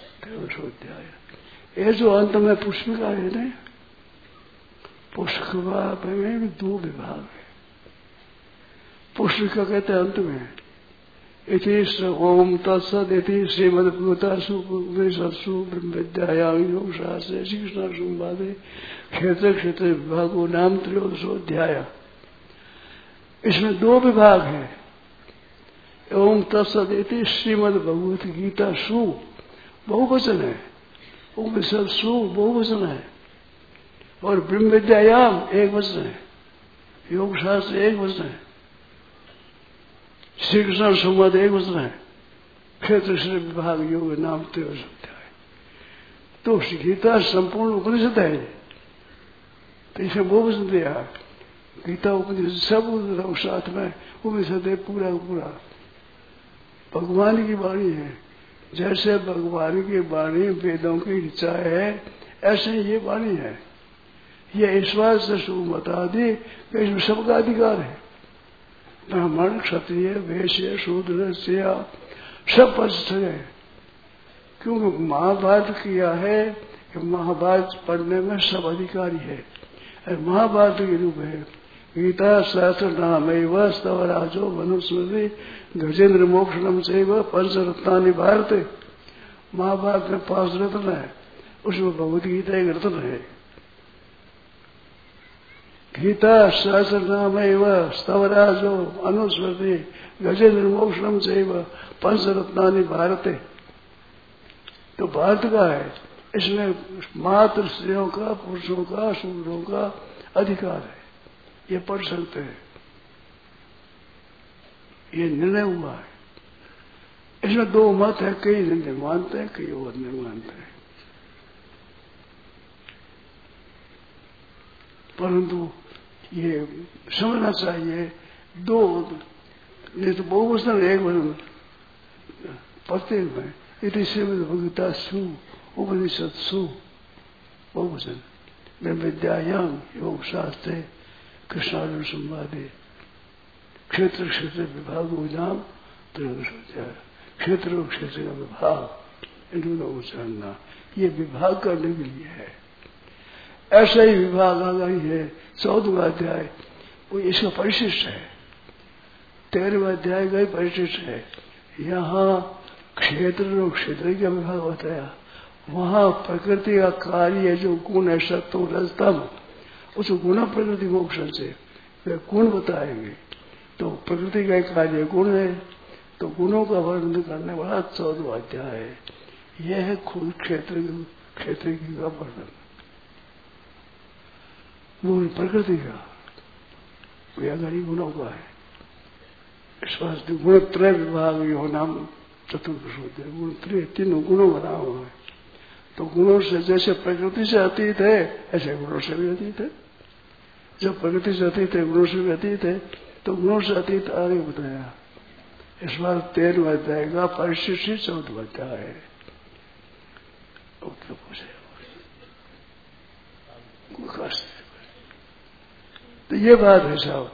13 ये जो अंत में पुष्पिका है ना, पुष्पिका में भी 2 विभाग है। पुष्पिका कहते हैं अंत में इति ओम तत्सद इति श्रीमद्भगवतासु उपनिषत्सु ब्रह्म विद्यायां योग शास्त्रे श्री कृष्ण संवादे क्षेत्र क्षेत्र विभागो नाम 13 इसमें 2 विभाग हैं। ओम तत्सद इति श्रीमद्भगवत गीता सु बहुवचन है, उपनिषद सु बहुवचन है, और ब्रह्म विद्यायाम एक वचन है, योग शास्त्र एक वचन है, श्री कृष्ण संवाद एक वचन है, क्षेत्र क्षेत्र विभाग योग नाम 13 है। तो गीता संपूर्ण उपनिषद है, तो इसे बहुवचन दिया। गीता उपनिषद सब साथ में उपनिषद है, पूरा पूरा भगवान की वाणी है। जैसे भगवान की वाणी वेदों की ऋचा है, ऐसे ये वाणी है। ये ईश्वर से सुमत आदि इसमें सबका अधिकार है। ब्राह्मण क्षत्रिय वैश्य शूद्र से सब पक्ष है, क्योंकि महाभारत किया है कि महाभारत पढ़ने में सब अधिकारी है। महाभारत के रूप है गीता शास्त्र नाम स्तवराजो मनुस्मृति गजेंद्र मोक्षणम चैव पंचरत्नानि भारत। महाभारत में 5 रत्न है, उसमें भगवत गीता एक रत्न है। गीता शास्त्र नाम स्तवराजो अनुस्मृति गजेंद्र मोक्षणम चैव पंचरत्नानि भारत। तो भारत का है, इसमें मात्र स्त्रियों का पुरुषों का शूद्रों का अधिकार है, ये पढ़ सकते हैं। ये निर्णय हुआ है। इसमें 2 मत है, कई निर्णय मानते हैं, कई और नहीं मानते हैं। परंतु ये समझना चाहिए 2 नहीं तो बहुवचन एक वचन प्रत्येक में इति श्रीमद्भगवता सु उपनिषद सु बहुवचन ब्रह्म विद्यायां योग शास्त्रे कृष्णार्जुन संवादे क्षेत्र क्षेत्र विभाग नाम 13 क्षेत्र और क्षेत्र का विभाग इन दोनों को जानना, ये विभाग करने के लिए है। ऐसा ही विभाग आ गई है 14वां अध्याय, वो इसका परिशिष्ट है। 13वां अध्याय का ही परिशिष्ट है। यहाँ क्षेत्र और क्षेत्र का विभाग बताया, वहाँ प्रकृति का कार्य जो गुण है सत्व रजतम, उस गुण प्रकृति मोक्ष से वे गुण बताएंगे। तो प्रकृति का कार्य गुण है, तो गुणों का वर्णन करने वाला 14वां अध्याय है। यह है खुद क्षेत्र की का वर्णन, वो प्रकृति का व्यागारी गुणों का है। इस वास्ते गुण त्रय विभाग यो नाम चतुर्दश होते हैं। गुण त्रय 3 गुणों बना हुआ है। तो गुणों से जैसे प्रकृति से अतीत है, ऐसे गुणों से भी अतीत है। जब प्रकृति से अतीत है, गुणों से भी अतीत है, तो गुणों से अतीत आगे बताया। इस बार 13वां अध्याय का परिशिष्ट 14वां अध्याय है। तो ये बात है साहब।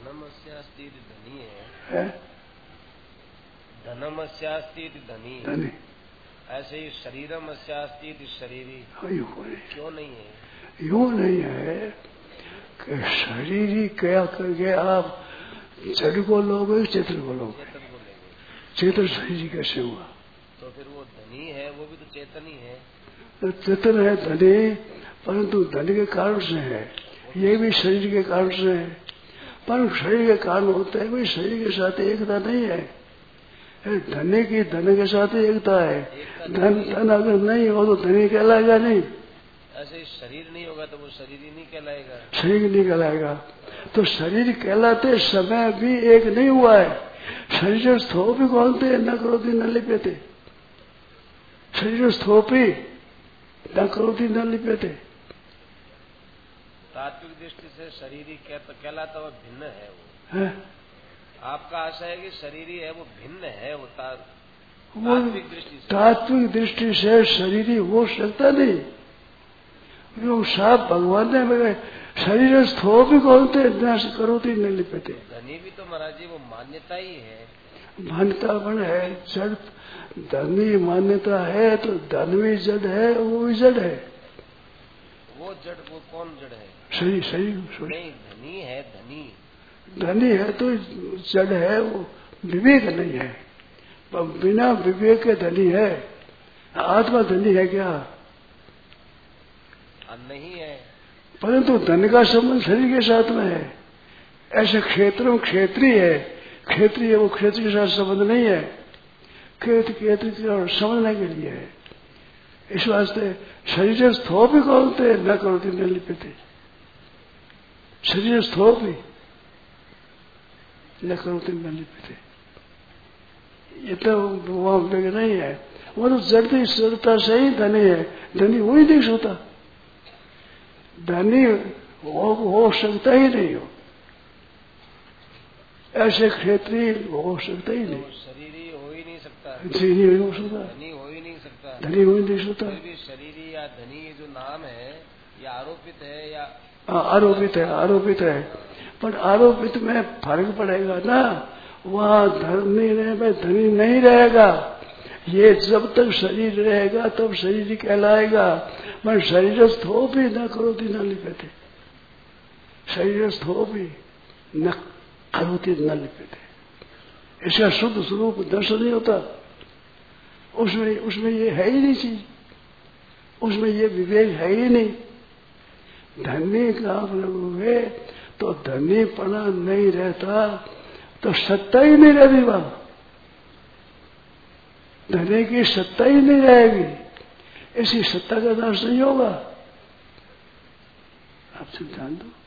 धनमस्यास्ति धनी, ऐसे ही शरीरम अस्यास्ति शरीरी क्यों नहीं है? यूं नहीं है कि शरीर ही क्या करके आप जड़ को लोगे चेतन को लोगे? चेतन शरीर कैसे हुआ? तो फिर वो धनी है, वो भी तो चेतन ही है। तो चेतन है धनी, परंतु धन के कारण से है, ये भी शरीर के कारण से है। पर शरीर के कारण होता है, कोई शरीर के साथ एकता नहीं है। धनी की धन के साथ एकता है। धन अगर नहीं हो तो धनी कहलाएगा नहीं। ऐसे शरीर नहीं होगा तो वो शरीर ही नहीं कहलाएगा। शरीर नहीं कहलाएगा। तो शरीर कहलाते समय भी एक नहीं हुआ है। शरीर स्थोपी कौनते न करोति न लिप्यते। शरीर स्थोपी न करोति न लिप्यते। तात्विक दृष्टि से शरीर ही कहलाता हुआ भिन्न है वो है? आपका आशा है कि शरीर ही है वो भिन्न है वो तात्विक दृष्टि से। तात्विक दृष्टि से शरीर ही हो सकता नहीं। जो साफ भगवान ने शरीर स्थोपी कौनते न करोति न लिप्यते। धनी भी तो महाराज जी वो मान्यता ही है। मान्यता बन है जड़। धनी मान्यता है तो धन भी जड़ है, वो भी जड़ है। वो जड़ वो कौन जड़ है? सही सही नहीं, धनी है धनी। धनी है तो जड़ है, वो विवेक नहीं है। पर बिना विवेक के धनी है। आत्मा धनी है क्या? नहीं है। परंतु धन का संबंध शरीर के साथ में है। ऐसे क्षेत्रों क्षेत्रीय है, क्षेत्रीय वो क्षेत्र के साथ संबंध नहीं है। क्षेत्र समझने के लिए है। इस वास्ते शरीर स्थोप ही कौनते न करोति न लिप्यते। शरीर स्थोप ही न करोति न लिप्यते। ये तो वहां विवेक नहीं है। वो तो जड़ता से ही धनी है। धनी हो ही नहीं सोता। धनी हो सकता ही नहीं हो। ऐसे क्षेत्रीय हो सकता ही नहीं। शरीर ही हो ही नहीं सकता। नहीं हो सकता। धनी हो ही नहीं सकता। धनी हो ही नहीं सकता। भी शरीर या धनी जो नाम है या आरोपित है या आरोपित है। आरोपित है, पर आरोपित में फर्क पड़ेगा ना। वहाँ धनी रहे धनी नहीं रहेगा। ये जब तक शरीर रहेगा तब शरीर ही कहलाएगा। मैं शरीर स्थोप ही न करोति न लिप्यते। शरीर स्थोप ही न करोति न लिप्यते। इसका शुद्ध स्वरूप दर्शन नहीं होता। उसमें ये है ही नहीं चीज। उसमें ये विवेक है ही नहीं। धनी का है तो धनीपना नहीं रहता तो सत्ता ही नहीं रहती। वहां धनी की सत्ता ही नहीं रहेगी। ऐसी सत्ता का नाश नहीं होगा। आप सब जान दो।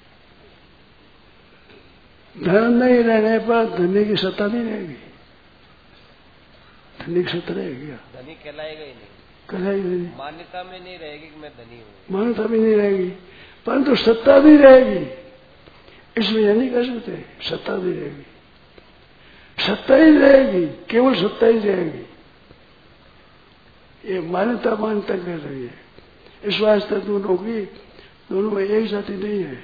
धन नहीं रहने पर धनी की सत्ता नहीं रहेगी। धनी की सत्ता रहेगी। धनी कहलाएगा ही नहीं। कहलाएगी नहीं। मान्यता में नहीं रहेगी कि मैं धनी हूँ। मान्यता भी नहीं रहेगी, परंतु सत्ता भी रहेगी। इसमें यह नहीं कह सकते सत्ता भी रहेगी। सत्ता ही रहेगी, केवल सत्ता ही रहेगी। ये मान्यता कर रही है। इस वास्ते दोनों में एक जाति नहीं है।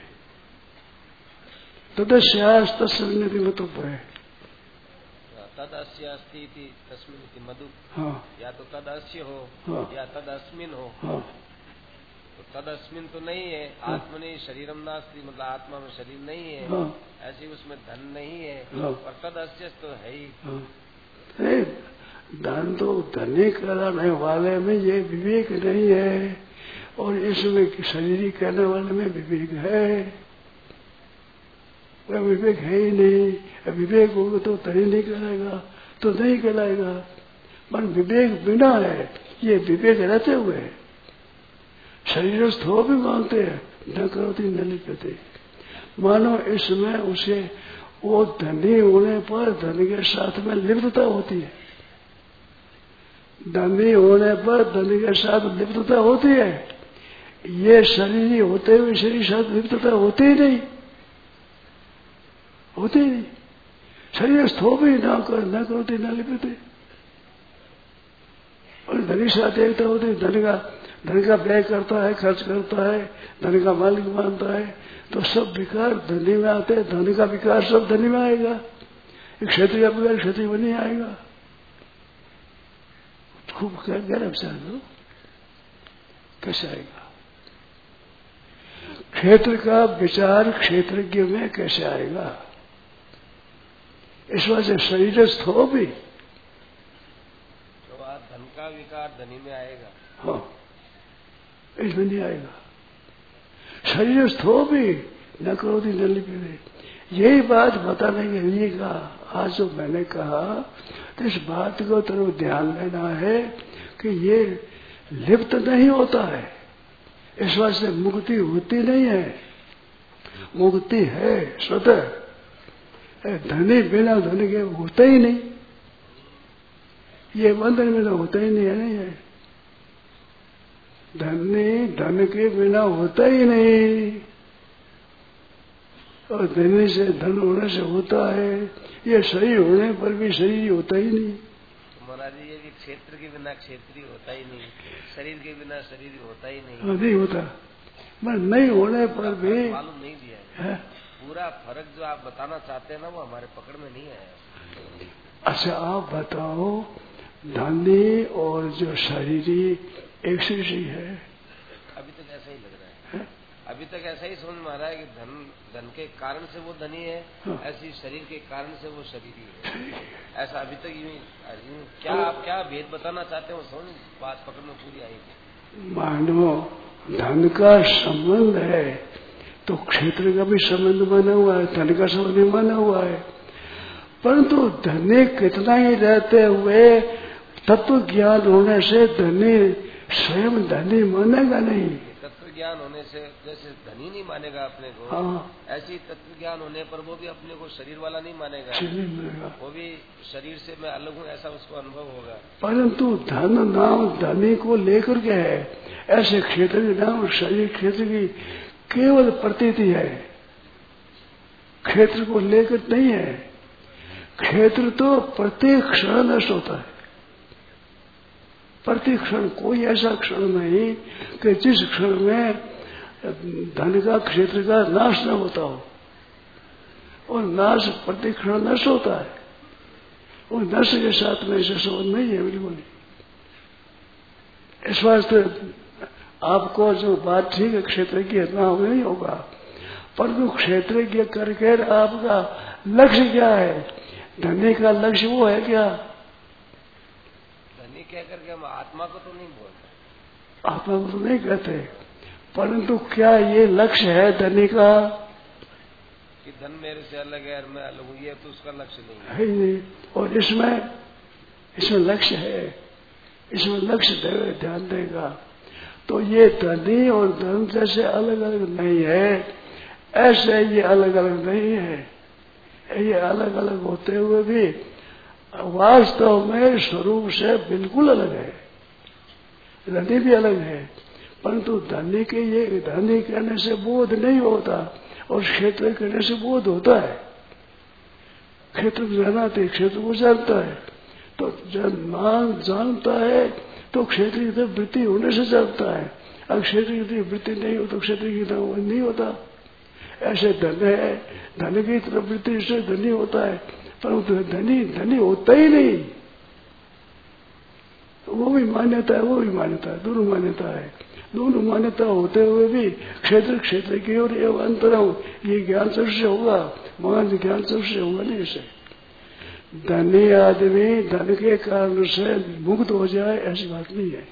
तदस्यास तस्मिन्निति मतुप है। तदस्यास्ति तस्मिन्निति मधु। हाँ। या तो तदस्य हो। हाँ। या तदस्मिन हो। हाँ। तो तदस्मिन तो नहीं है। हाँ। आत्मनि शरीरम नास्ति, मतलब आत्मा में शरीर नहीं है। हाँ। ऐसे उसमें धन नहीं है। हाँ। और तदस्य तो है ही। हाँ। धन तो धनी कराने वाले में ये विवेक नहीं है, और इसमें शरीरी कहने वाले में विवेक है। वह विवेक है ही नहीं। विवेक होगा तो धनी नहीं कहलाएगा, तो नहीं कहलाएगा। पर विवेक बिना है, ये विवेक रहते हुए शरीर स्थो भी मानते हैं, न करोति न लिप्यते। मानो इसमें उसे वो धनी होने पर धन के साथ में लिप्तता होती है। धनी होने पर धनी के साथ लिप्तता होती है। ये शरीर होते हुए शरीर साथ लिप्तता होती ही नहीं, होती ही नहीं। शरीर स्थो भी न करोति न लिप्यते। और धनी साथ एकता होती है। धन का व्यय करता है, खर्च करता है, धन का मालिक मानता है, तो सब विकार धनी में आते हैं। धन का विकार सब धनी में आएगा। एक क्षेत्रीय का विकार क्षेत्रीय में नहीं आएगा। खूब गहरा विचार लो, कैसे आएगा? क्षेत्र का विचार क्षेत्रज्ञ में कैसे आएगा? इस वजह से शरीरस्थ हो भी तो धन का विकार धनी में आएगा। हाँ, इसमें नहीं आएगा। शरीरस्थ हो भी न क्रोधी न लिपि। यही बात बताने के लिए कहा। आज जो मैंने कहा तो इस बात को तरफ ध्यान देना है कि ये लिप्त नहीं होता है। इस बात से मुक्ति होती नहीं है। मुक्ति है स्वतः। धनी बिना धन के होता ही नहीं। ये बंधन में तो होता ही नहीं है। नहीं है धनी धन के बिना होता ही नहीं। और धनी से धन होने से होता है। ये शरीर होने पर भी शरीर होता ही नहीं। महाराज ये भी क्षेत्र के बिना क्षेत्रीय होता ही नहीं, शरीर के बिना शरीर होता ही नहीं। नहीं होता। मैं नहीं होने पर भी मालूम नहीं दिया है। पूरा फर्क जो आप बताना चाहते हैं ना वो हमारे पकड़ में नहीं आया। अच्छा आप बताओ, धनी और जो शरीरी एक से है? अभी तक ऐसा ही लग रहा है। अभी तक ऐसा ही समझ में आ रहा है कि धन के कारण से वो धनी है। हाँ। ऐसी शरीर के कारण से वो शरीरी है। ऐसा अभी तक यूं क्या आप क्या भेद बताना चाहते हो? समझ बात पकड़ में पूरी आएगी। मानो धन का संबंध है तो क्षेत्र का भी संबंध बना हुआ है, धन का संबंध भी बना हुआ है। परंतु धनी कितना ही रहते हुए तत्व ज्ञान होने से धनी स्वयं धनी मानेगा नहीं। तत्व ज्ञान होने से जैसे धनी नहीं मानेगा अपने को। हाँ। ऐसी तत्व ज्ञान होने पर वो भी अपने को शरीर वाला नहीं मानेगा। वो भी शरीर से मैं अलग हूँ ऐसा उसको अनुभव होगा। परंतु धन नाम धनी को लेकर के है। ऐसे क्षेत्र के नाम शरीर क्षेत्र की केवल प्रतीति है, क्षेत्र को लेकर नहीं है। क्षेत्र तो प्रत्येक क्षण नष्ट होता है। प्रति क्षण कोई ऐसा क्षण नहीं कि जिस क्षण में धन का क्षेत्र का नाश न होता हो। और नाश प्रति क्षण नष्ट होता है। और नष्ट के साथ में ऐसा संबंध नहीं है बिल्कुल। इस वास्ते आपको जो बात ठीक है क्षेत्र की इतना नहीं होगा, परंतु क्षेत्र के करके आपका लक्ष्य क्या है? धनी का लक्ष्य वो है क्या? कह करके हम आत्मा को तो नहीं बोलते, आत्मा को तो नहीं कहते, परंतु क्या ये लक्ष्य है धनी का कि धन मेरे से अलग है और मैं अलग हूँ? ये तो उसका लक्ष्य नहीं है ही नहीं। और इसमें लक्ष्य है। इसमें लक्ष्य ध्यान देगा तो ये धनी और धन जैसे अलग अलग नहीं है, ऐसे ये अलग अलग नहीं है। ये अलग अलग होते हुए भी वास्तव में स्वरूप से बिल्कुल अलग है। धनी भी अलग है, परंतु धनी के ये धनी कहने से बोध नहीं होता और क्षेत्र कहने से बोध होता है। क्षेत्र को जानते क्षेत्र को जानता है तो जब जानता है तो क्षेत्र की तरफ वृत्ति होने से जानता है। अब क्षेत्र की तरफ वृत्ति नहीं हो तो क्षेत्र की तरफ नहीं होता। ऐसे धन है, धन की तरफ वृत्ति से धनी होता है, परंतु धनी होता ही नहीं। वो भी मान्यता है, वो भी मान्यता है, दोनों मान्यता है। दोनों मान्यता होते हुए भी क्षेत्र की ओर एवं अंतरम ये ज्ञान सबसे होगा, मगन ज्ञान सबसे होगा नहीं। इसे धनी आदमी धन के कारण से मुक्त हो जाए ऐसी बात नहीं है।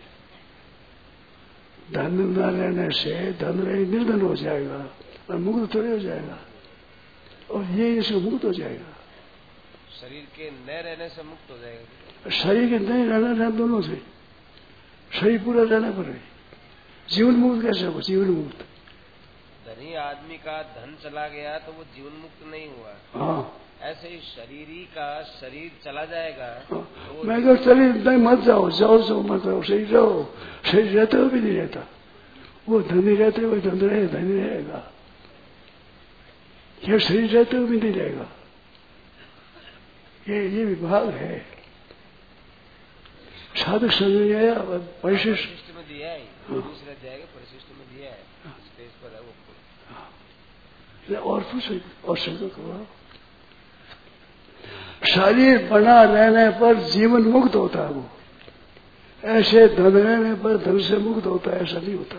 धन न रहने से धन रही निर्धन हो जाएगा और मुक्त थोड़े हो जाएगा, और ये इससे मुक्त हो जाएगा। शरीर के न रहने से मुक्त हो जाएगा। शरीर के नहीं रहना दोनों से, शरीर पूरा रहना पड़ेगा। जीवन मुक्त कैसे हो? जीवन मुक्त धनी आदमी का धन चला गया तो वो जीवन मुक्त नहीं हुआ। हाँ, ऐसे ही शरीरी का शरीर चला जाएगा। हाँ। तो मैं कह शरीर नहीं मत जाओ मत जाओ, शरीर रहो। शरीर रहते हुए भी नहीं रहता। वो धनी रहते हुए धन रहे धनी रहेगा, यह शरीर रहते हुए भी नहीं रहेगा। ये विभाग है। साधक समझ आया परिशिष्ट में दिया है। दूसरा जाएगा परिशिष्ट में दिया है। स्टेज पर है वो। और कुछ और शंका करो। शरीर बना रहने पर जीवन मुक्त होता है वो, ऐसे धन रहने पर धन से मुक्त होता है ऐसा नहीं होता।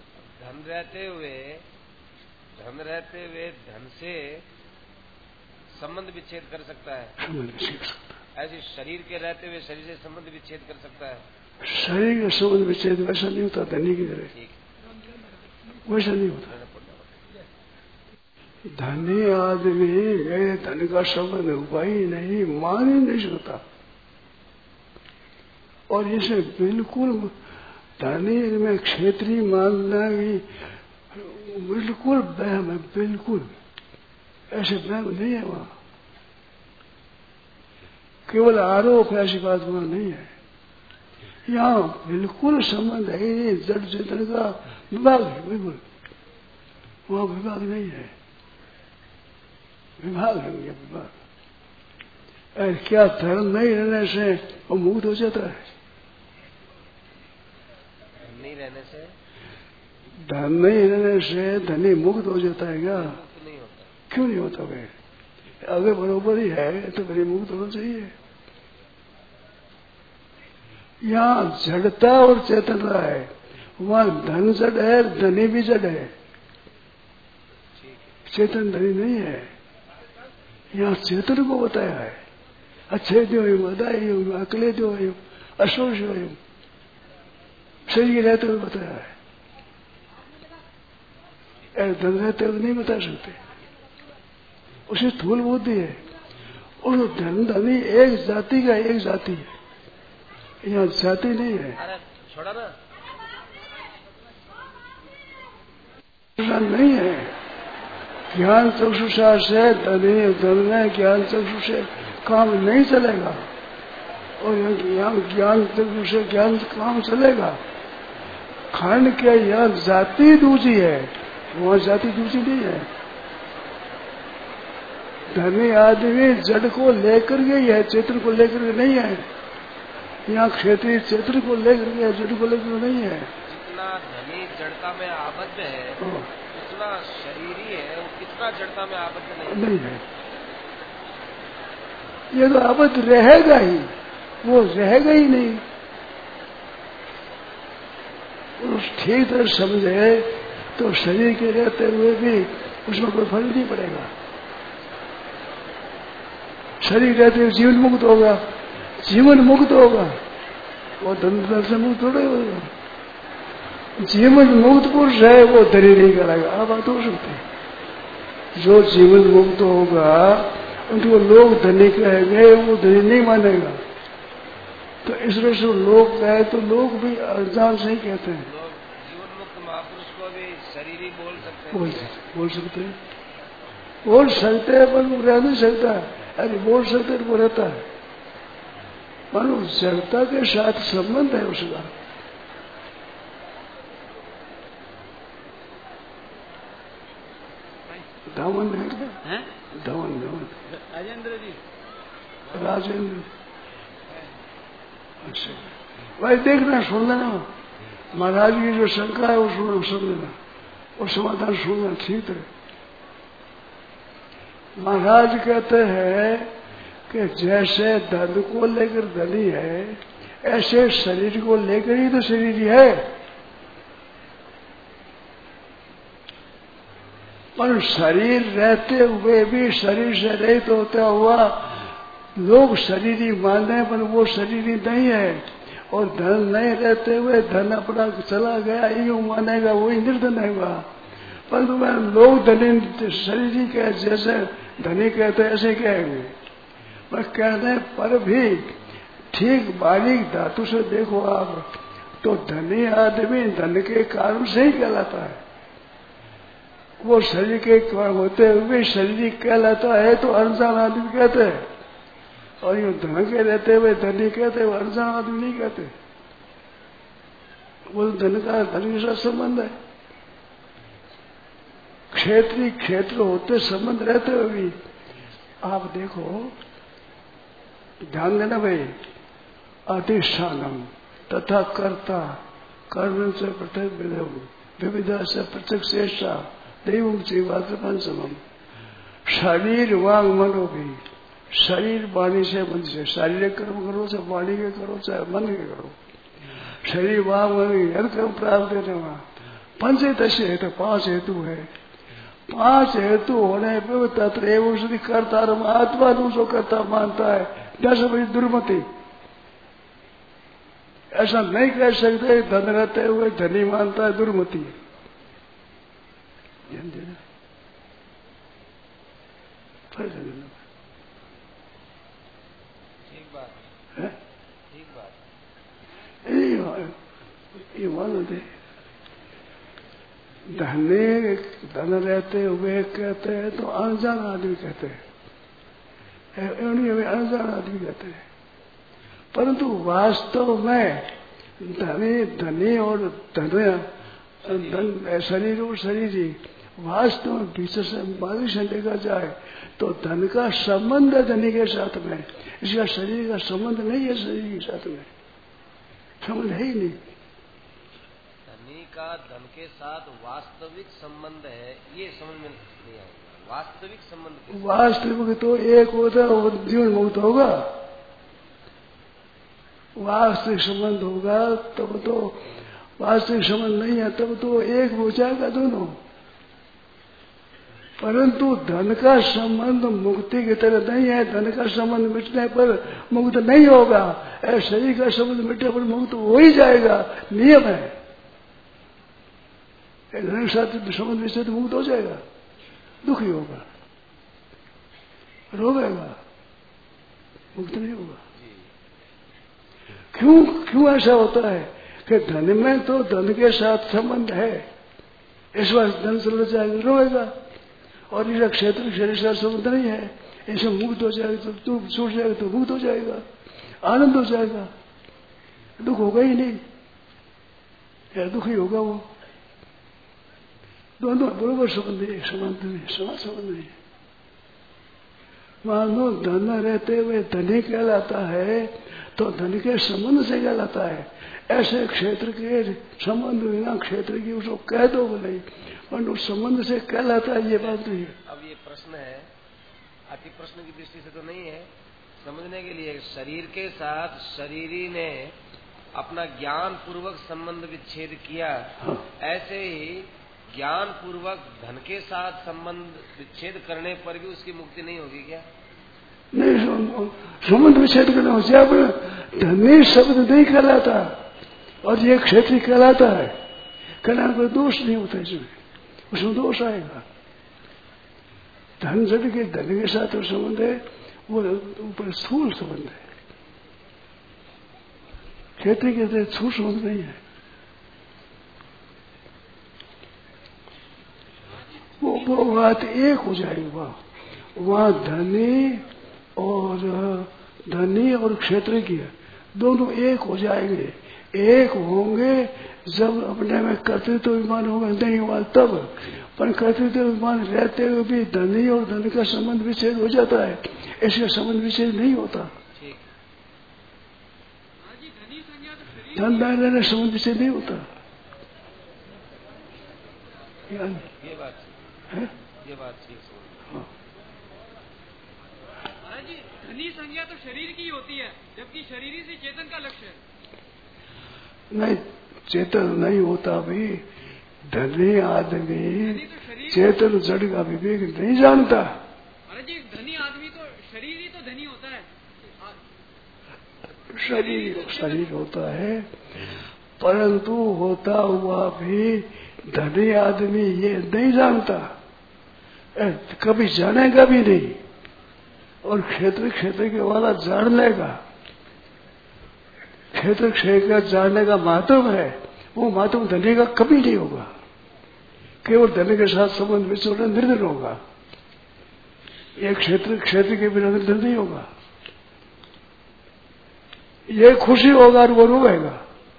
धन रहते हुए धन से संबंध विच्छेद कर सकता है। संबंध विच्छेद कर सकता है। ऐसे शरीर के रहते हुए शरीर से संबंध विच्छेद कर सकता है। शरीर का संबंध विच्छेद वैसा नहीं होता धनी की तरह, वैसा नहीं होता। धनी आदमी मेरे धन का संबंध हुआ ही नहीं, मान ही नहीं सकता। और इसे बिल्कुल धनी में क्षेत्रीय मानना भी बिल्कुल वहम है, बिल्कुल ऐसे वहम नहीं है वहां। केवल आरोप है, ऐसी बात वहां नहीं है। यहाँ बिल्कुल संबंध है ही, जड़ चेतन का विभाग है, बिल्कुल वहां विभाग नहीं है। विभाग है ये विभाग। क्या धर्म नहीं रहने से वो मुक्त हो जाता है? नहीं रहने से, धन नहीं रहने से धनी मुक्त हो जाता है क्या? नहीं होता। क्यों नहीं होता भाई? अगर बरोबर ही है तो फिर मुक्त होना चाहिए। यहाँ जड़ता और चेतनता है, वहां धन जड़ है, धनी भी जड़ है, चेतन धनी नहीं है। यहाँ चेतन को बताया है, अच्छे दो बधाई हो, अकले दो अशोष हो, शरीर रहते हुए बताया है। धन रहते हुए नहीं बता सकते, उसे स्थूल बुद्धि है। और धन धनी एक जाति का एक जाति है, यहाँ जाति नहीं है। अरे छोड़ा ना, नहीं है। ज्ञान चक्षुषा से धनी धन में ज्ञान चक्षु से काम नहीं चलेगा, और यहाँ ज्ञान चक्षु से ज्ञान काम चलेगा। खंड के यहाँ जाति दूसरी है, वहाँ जाति दूसरी नहीं है। धनी आदमी जड़ को लेकर के है, चेतन को लेकर के नहीं है। यहाँ क्षेत्रीय चेतन को लेकर के, जड़ को लेकर नहीं है। जितना धनी जड़ता में आबद्ध है उतना शरीरी है, वो कितना जड़ता में आबद्ध नहीं है। ये तो आबद्ध रहेगा ही, वो रहेगा ही नहीं। ठीक तरह समझे तो शरीर के रहते हुए भी उसमें कोई फर्क नहीं पड़ेगा। शरीर रहते हुए जीवन मुक्त होगा, जीवन मुक्त होगा, वो धन से मुक्त थोड़ा होगा। जीवन मुक्त पुरुष है वो धनी नहीं कराएगा। आप बात हो सकते हैं, जो जीवन मुक्त होगा उनको लोग धनी कहेंगे, वो धनी नहीं मानेगा। तो इस तरह से लोग कहे तो लोग भी अजान से ही कहते हैं। लोग जीवन मुक्त महापुरुष को भी शरीरी बोल सकते हैं। बोल सकते हैं, बोल सकते हैं, पर वो रह नहीं सकता। अरे बोल सकते वो रहता है, पर उस जड़ता के साथ संबंध है उसका। धवन है क्या? धवन धवन राजेंद्र जी, राजेंद्र। अच्छा भाई देखना, सुन लेना, महाराज की जो शंका है वो सुन लेना और समाधान सुनना ठीक है। महाराज कहते हैं कि जैसे धन को लेकर धनी है, ऐसे शरीर को लेकर ही तो शरीर है। पर शरीर रहते हुए भी शरीर से रहित होता हुआ लोग शरीरी माने, पर वो शरीरी नहीं है। और धन नहीं रहते हुए धन अपना चला गया यूं मानेगा, वही निर्धन है। परंतु मैं लोग धनी शरीरी कहे, जैसे धनी कहते ऐसे कहेंगे। मैं कहने पर भी ठीक बारीक धातु से देखो आप, तो धनी आदमी धन के कारण से ही कहलाता है। वो शरीर के होते हुए शरीर कहलाता है, तो अनजान आदमी कहते हैं। और ये धन के रहते हुए धनी कहते हैं, वो अनजान आदमी नहीं कहते। वो धन का धन के साथ संबंध है। क्षेत्रीय क्षेत्र होते संबंध रहते हुए भी आप देखो, ध्यान देना भाई, अधिष्ठानम तथा कर्ता कर्म से पृथक विविधा से पृथक श्रेष्ठा दैवम जीवात्र पंचमम। शरीर वांग मनो भी, शरीर वाणी से मन से, शारीरिक कर्म करो चाहे वाणी के करो चाहे मन के करो, शरीर वांग मन यद कर्म प्राप्त है वहां पंच दश है, तो 5 हेतु है। 5 हेतु होने पे तत्र एवं श्री करता आत्मा जो करता मानता है, 10 बजे दुर्मति। ऐसा नहीं कह सकते धन रहते हुए धनी मानता है, दुर्मति है। ठीक बात है, ठीक बात। ये मानो दे धन रहते हुए कहते हैं तो अनजान आदमी कहते हैं, अनजान आदमी कहते हैं। परंतु वास्तव में धनी और धन शरीर और शरीरी वास्तव में पीछे से 22 देखा जाए तो धन का संबंध है धनी के साथ में, इसका शरीर का संबंध नहीं है, शरीर के साथ में संबंध है ही नहीं। धनी का धन के साथ वास्तविक संबंध है, ये समझ में नहीं आएगा। वास्तविक संबंध, वास्तविक तो एक होता है वो जीवन मुक्त होगा। वास्तविक संबंध होगा तब तो, वास्तविक संबंध नहीं है तब तो एक हो जाएगा दोनों। परंतु धन का संबंध मुक्ति की तरह नहीं है, धन का संबंध मिटने पर मुक्त नहीं होगा, शरीर का संबंध मिटने पर मुक्त हो ही जाएगा, नियम है। धन के साथ संबंध मिटने तो मुक्त हो जाएगा, दुखी होगा, रोवेगा, मुक्त नहीं होगा। क्यों ऐसा होता है कि धन में तो धन के साथ संबंध है, इस बार धन चल जाएगा रोएगा, और इस क्षेत्र शरीर से संबंध नहीं है, ऐसे मुक्त हो जाएगा तो छूट जाएगा तो मुक्त हो जाएगा, आनंद हो जाएगा, दुख होगा ही नहीं, यार दुख ही होगा वो। दोनों बरोबर संबंध है, संबंध नहीं, समान संबंध नहीं। मानो धन रहते हुए धनी कहलाता है तो धन के संबंध से कहलाता है, ऐसे क्षेत्र के संबंध बिना क्षेत्र की उसको कह दो नहीं, पर उस संबंध से कहलाता है, ये बात नहीं है। अब ये प्रश्न है, अति प्रश्न की दृष्टि से तो नहीं है, समझने के लिए शरीर के साथ शरीरी ने अपना ज्ञान पूर्वक संबंध विच्छेद किया, हाँ। ऐसे ही ज्ञान पूर्वक धन के साथ संबंध विच्छेद करने पर भी उसकी मुक्ति नहीं होगी क्या? नहीं, संबंध विच्छेद करना हो जाए, धनी शब्द नहीं कहलाता और ये क्षेत्रीय कहलाता है, कहना कोई दोष नहीं होता इसमें, उसमें दोष आएगा। धन जड़ के धन के साथ संबंध है, वो ऊपर स्थूल संबंध है, क्षेत्रीय के स्थूल संबंध नहीं है। वो बात एक हो जाएगी, वहां धनी और क्षेत्र की दोनों एक हो जाएंगे, एक होंगे जब अपने में कर्तृत्व अभिमान होगा, नहीं हुआ तब। पर कर्तृत्व अभिमान रहते हुए भी धनी और धन का संबंध विच्छेद हो जाता है, इसका संबंध विच्छेद नहीं होता। धन दान रहने संबंध विच्छेद नहीं होता। ये बात है, ये बात ठीक है। महाराज जी, धनी संज्ञा तो शरीर की होती है, जबकि शरीर से चेतन का लक्ष्य है। नहीं, चेतन नहीं होता भी, धनी आदमी तो चेतन जड़ का विवेक नहीं जानता। महाराज जी, धनी आदमी तो शरीर ही तो धनी होता है, शरीर होता है, परंतु होता हुआ भी धनी आदमी ये नहीं जानता, कभी जानेगा भी नहीं, और क्षेत्र के वाला जान लेगा। क्षेत्र का जानने का महत्व है, वो महत्व धनी का कभी नहीं होगा, केवल धनी के साथ संबंध विचरण निर्धन होगा, ये क्षेत्र के बिना निर्धन नहीं होगा। ये खुशी होगा और वो रोएगा।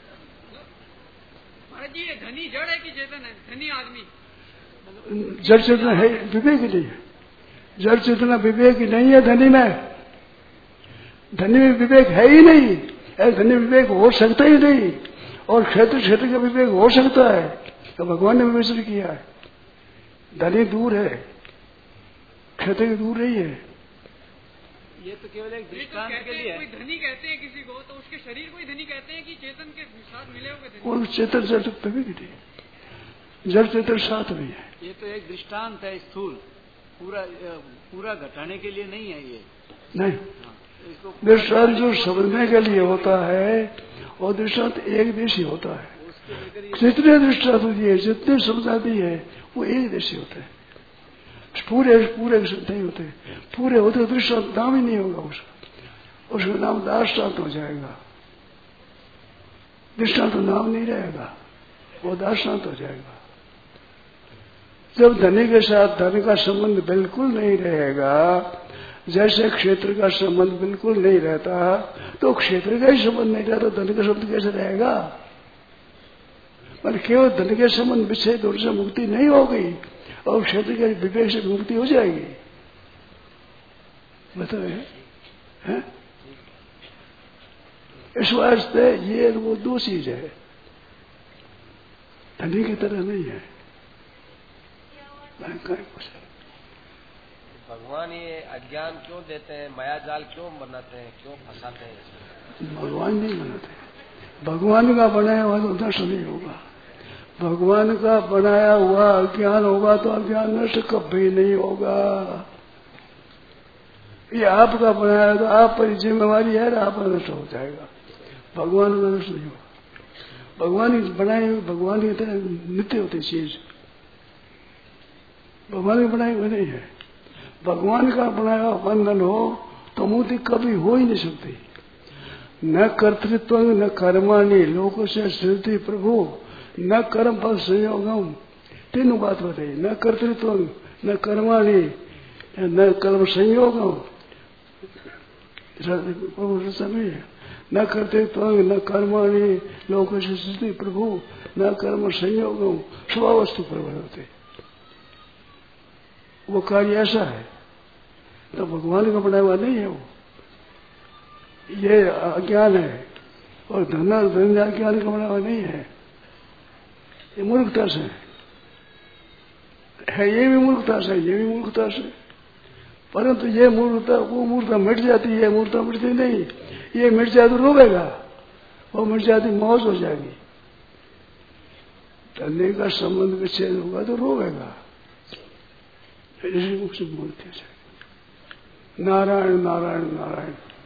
महाराज जी, ये धनी जड़ है कि चेतन है? धनी आदमी जड़ चेतना है, विवेक नहीं है, जड़ चेतना विवेक नहीं है धनी में, धनी में विवेक है ही नहीं, धनी विवेक हो सकता ही नहीं, और क्षेत्र का विवेक हो सकता है तो भगवान ने विवेचन किया है। धनी दूर है, क्षेत्र के दूर नहीं है। ये तो केवल एक दृष्टांत के लिए है। कोई धनी कहते हैं किसी को, तो उसके शरीर को ही धनी कहते हैं कि चेतन के साथ मिले हुए धनी? और चेतन जड़ तभी नहीं, जड़ चेतन साथ में है। ये तो एक दृष्टांत है स्थूल, पूरा घटाने के लिए नहीं है ये। नहीं, दृष्टांत जो समझने के लिए होता है और दृष्टांत एक देशी होता है। जितने दृष्टांत होती है, जितने समझाती है वो एक देशी होते हैं, पूरे नहीं होते। पूरे होते दृष्टांत नाम ही नहीं होगा उसका नाम दार्ष्टान्त हो जाएगा। दृष्टांत नाम नहीं रहेगा, वो दार्ष्टान्त हो जाएगा। जब धनी के साथ धन का संबंध बिल्कुल नहीं रहेगा, जैसे क्षेत्र का संबंध बिल्कुल नहीं रहता, तो क्षेत्र का ही संबंध नहीं रहता, धन का संबंध कैसे रहेगा? पर केवल धन के संबंध विषय दोष से मुक्ति नहीं हो गई और क्षेत्र के विवेक से मुक्ति हो जाएगी। बताए इस वास्ते ये वो दो चीज है, धनी की तरह नहीं है। भगवान ये अज्ञान क्यों देते हैं, माया जाल क्यों बनाते हैं, क्यों फंसाते हैं? भगवान नहीं बनाते, भगवान का बनाया हुआ तो नष्ट नहीं होगा। भगवान का बनाया हुआ अज्ञान होगा तो अज्ञान नष्ट कभी नहीं होगा। ये आपका बनाया तो आप पर जिम्मेवारी है, आप नष्ट हो जाएगा। भगवान का नष्ट नहीं होगा। भगवान ही बनाए हुए, भगवान की तरह नित्य होती चीज भगवान के बनाए हुए नहीं है। भगवान का बनाया हुआ बंधन हो तो मुक्ति कभी हो ही नहीं सकती। न कर्तृत्व न कर्माणि लोक से सृष्टि प्रभु न कर्म फल संयोगम। तीनों बात बताई, न कर्तृत्व न कर्माणि न कर्म संयोगम। प्रभु समय न कर्तृत्व न कर्माणि लोक से सृष्टि प्रभु न कर्म संयोगम। स्वभाव वस्तु प्रवर्तते, वो कार्य ऐसा है तो भगवान का बनाया हुआ नहीं है वो। ये अज्ञान है और धन अज्ञान का बनाया हुआ नहीं है। ये मूर्खता से है, ये भी मूर्खता से, ये भी मूर्खता से। परंतु ये मूर्खता वो मूर्खता मिट जाती है, मूर्खता मिटती नहीं। ये मिट जाए तो रोवेगा, वो मिट जाती मौज हो जाएगी। धन का संबंध विच्छेद होगा तो रोवेगा। इसी मुख से बोलते नारायण नारायण नारायण।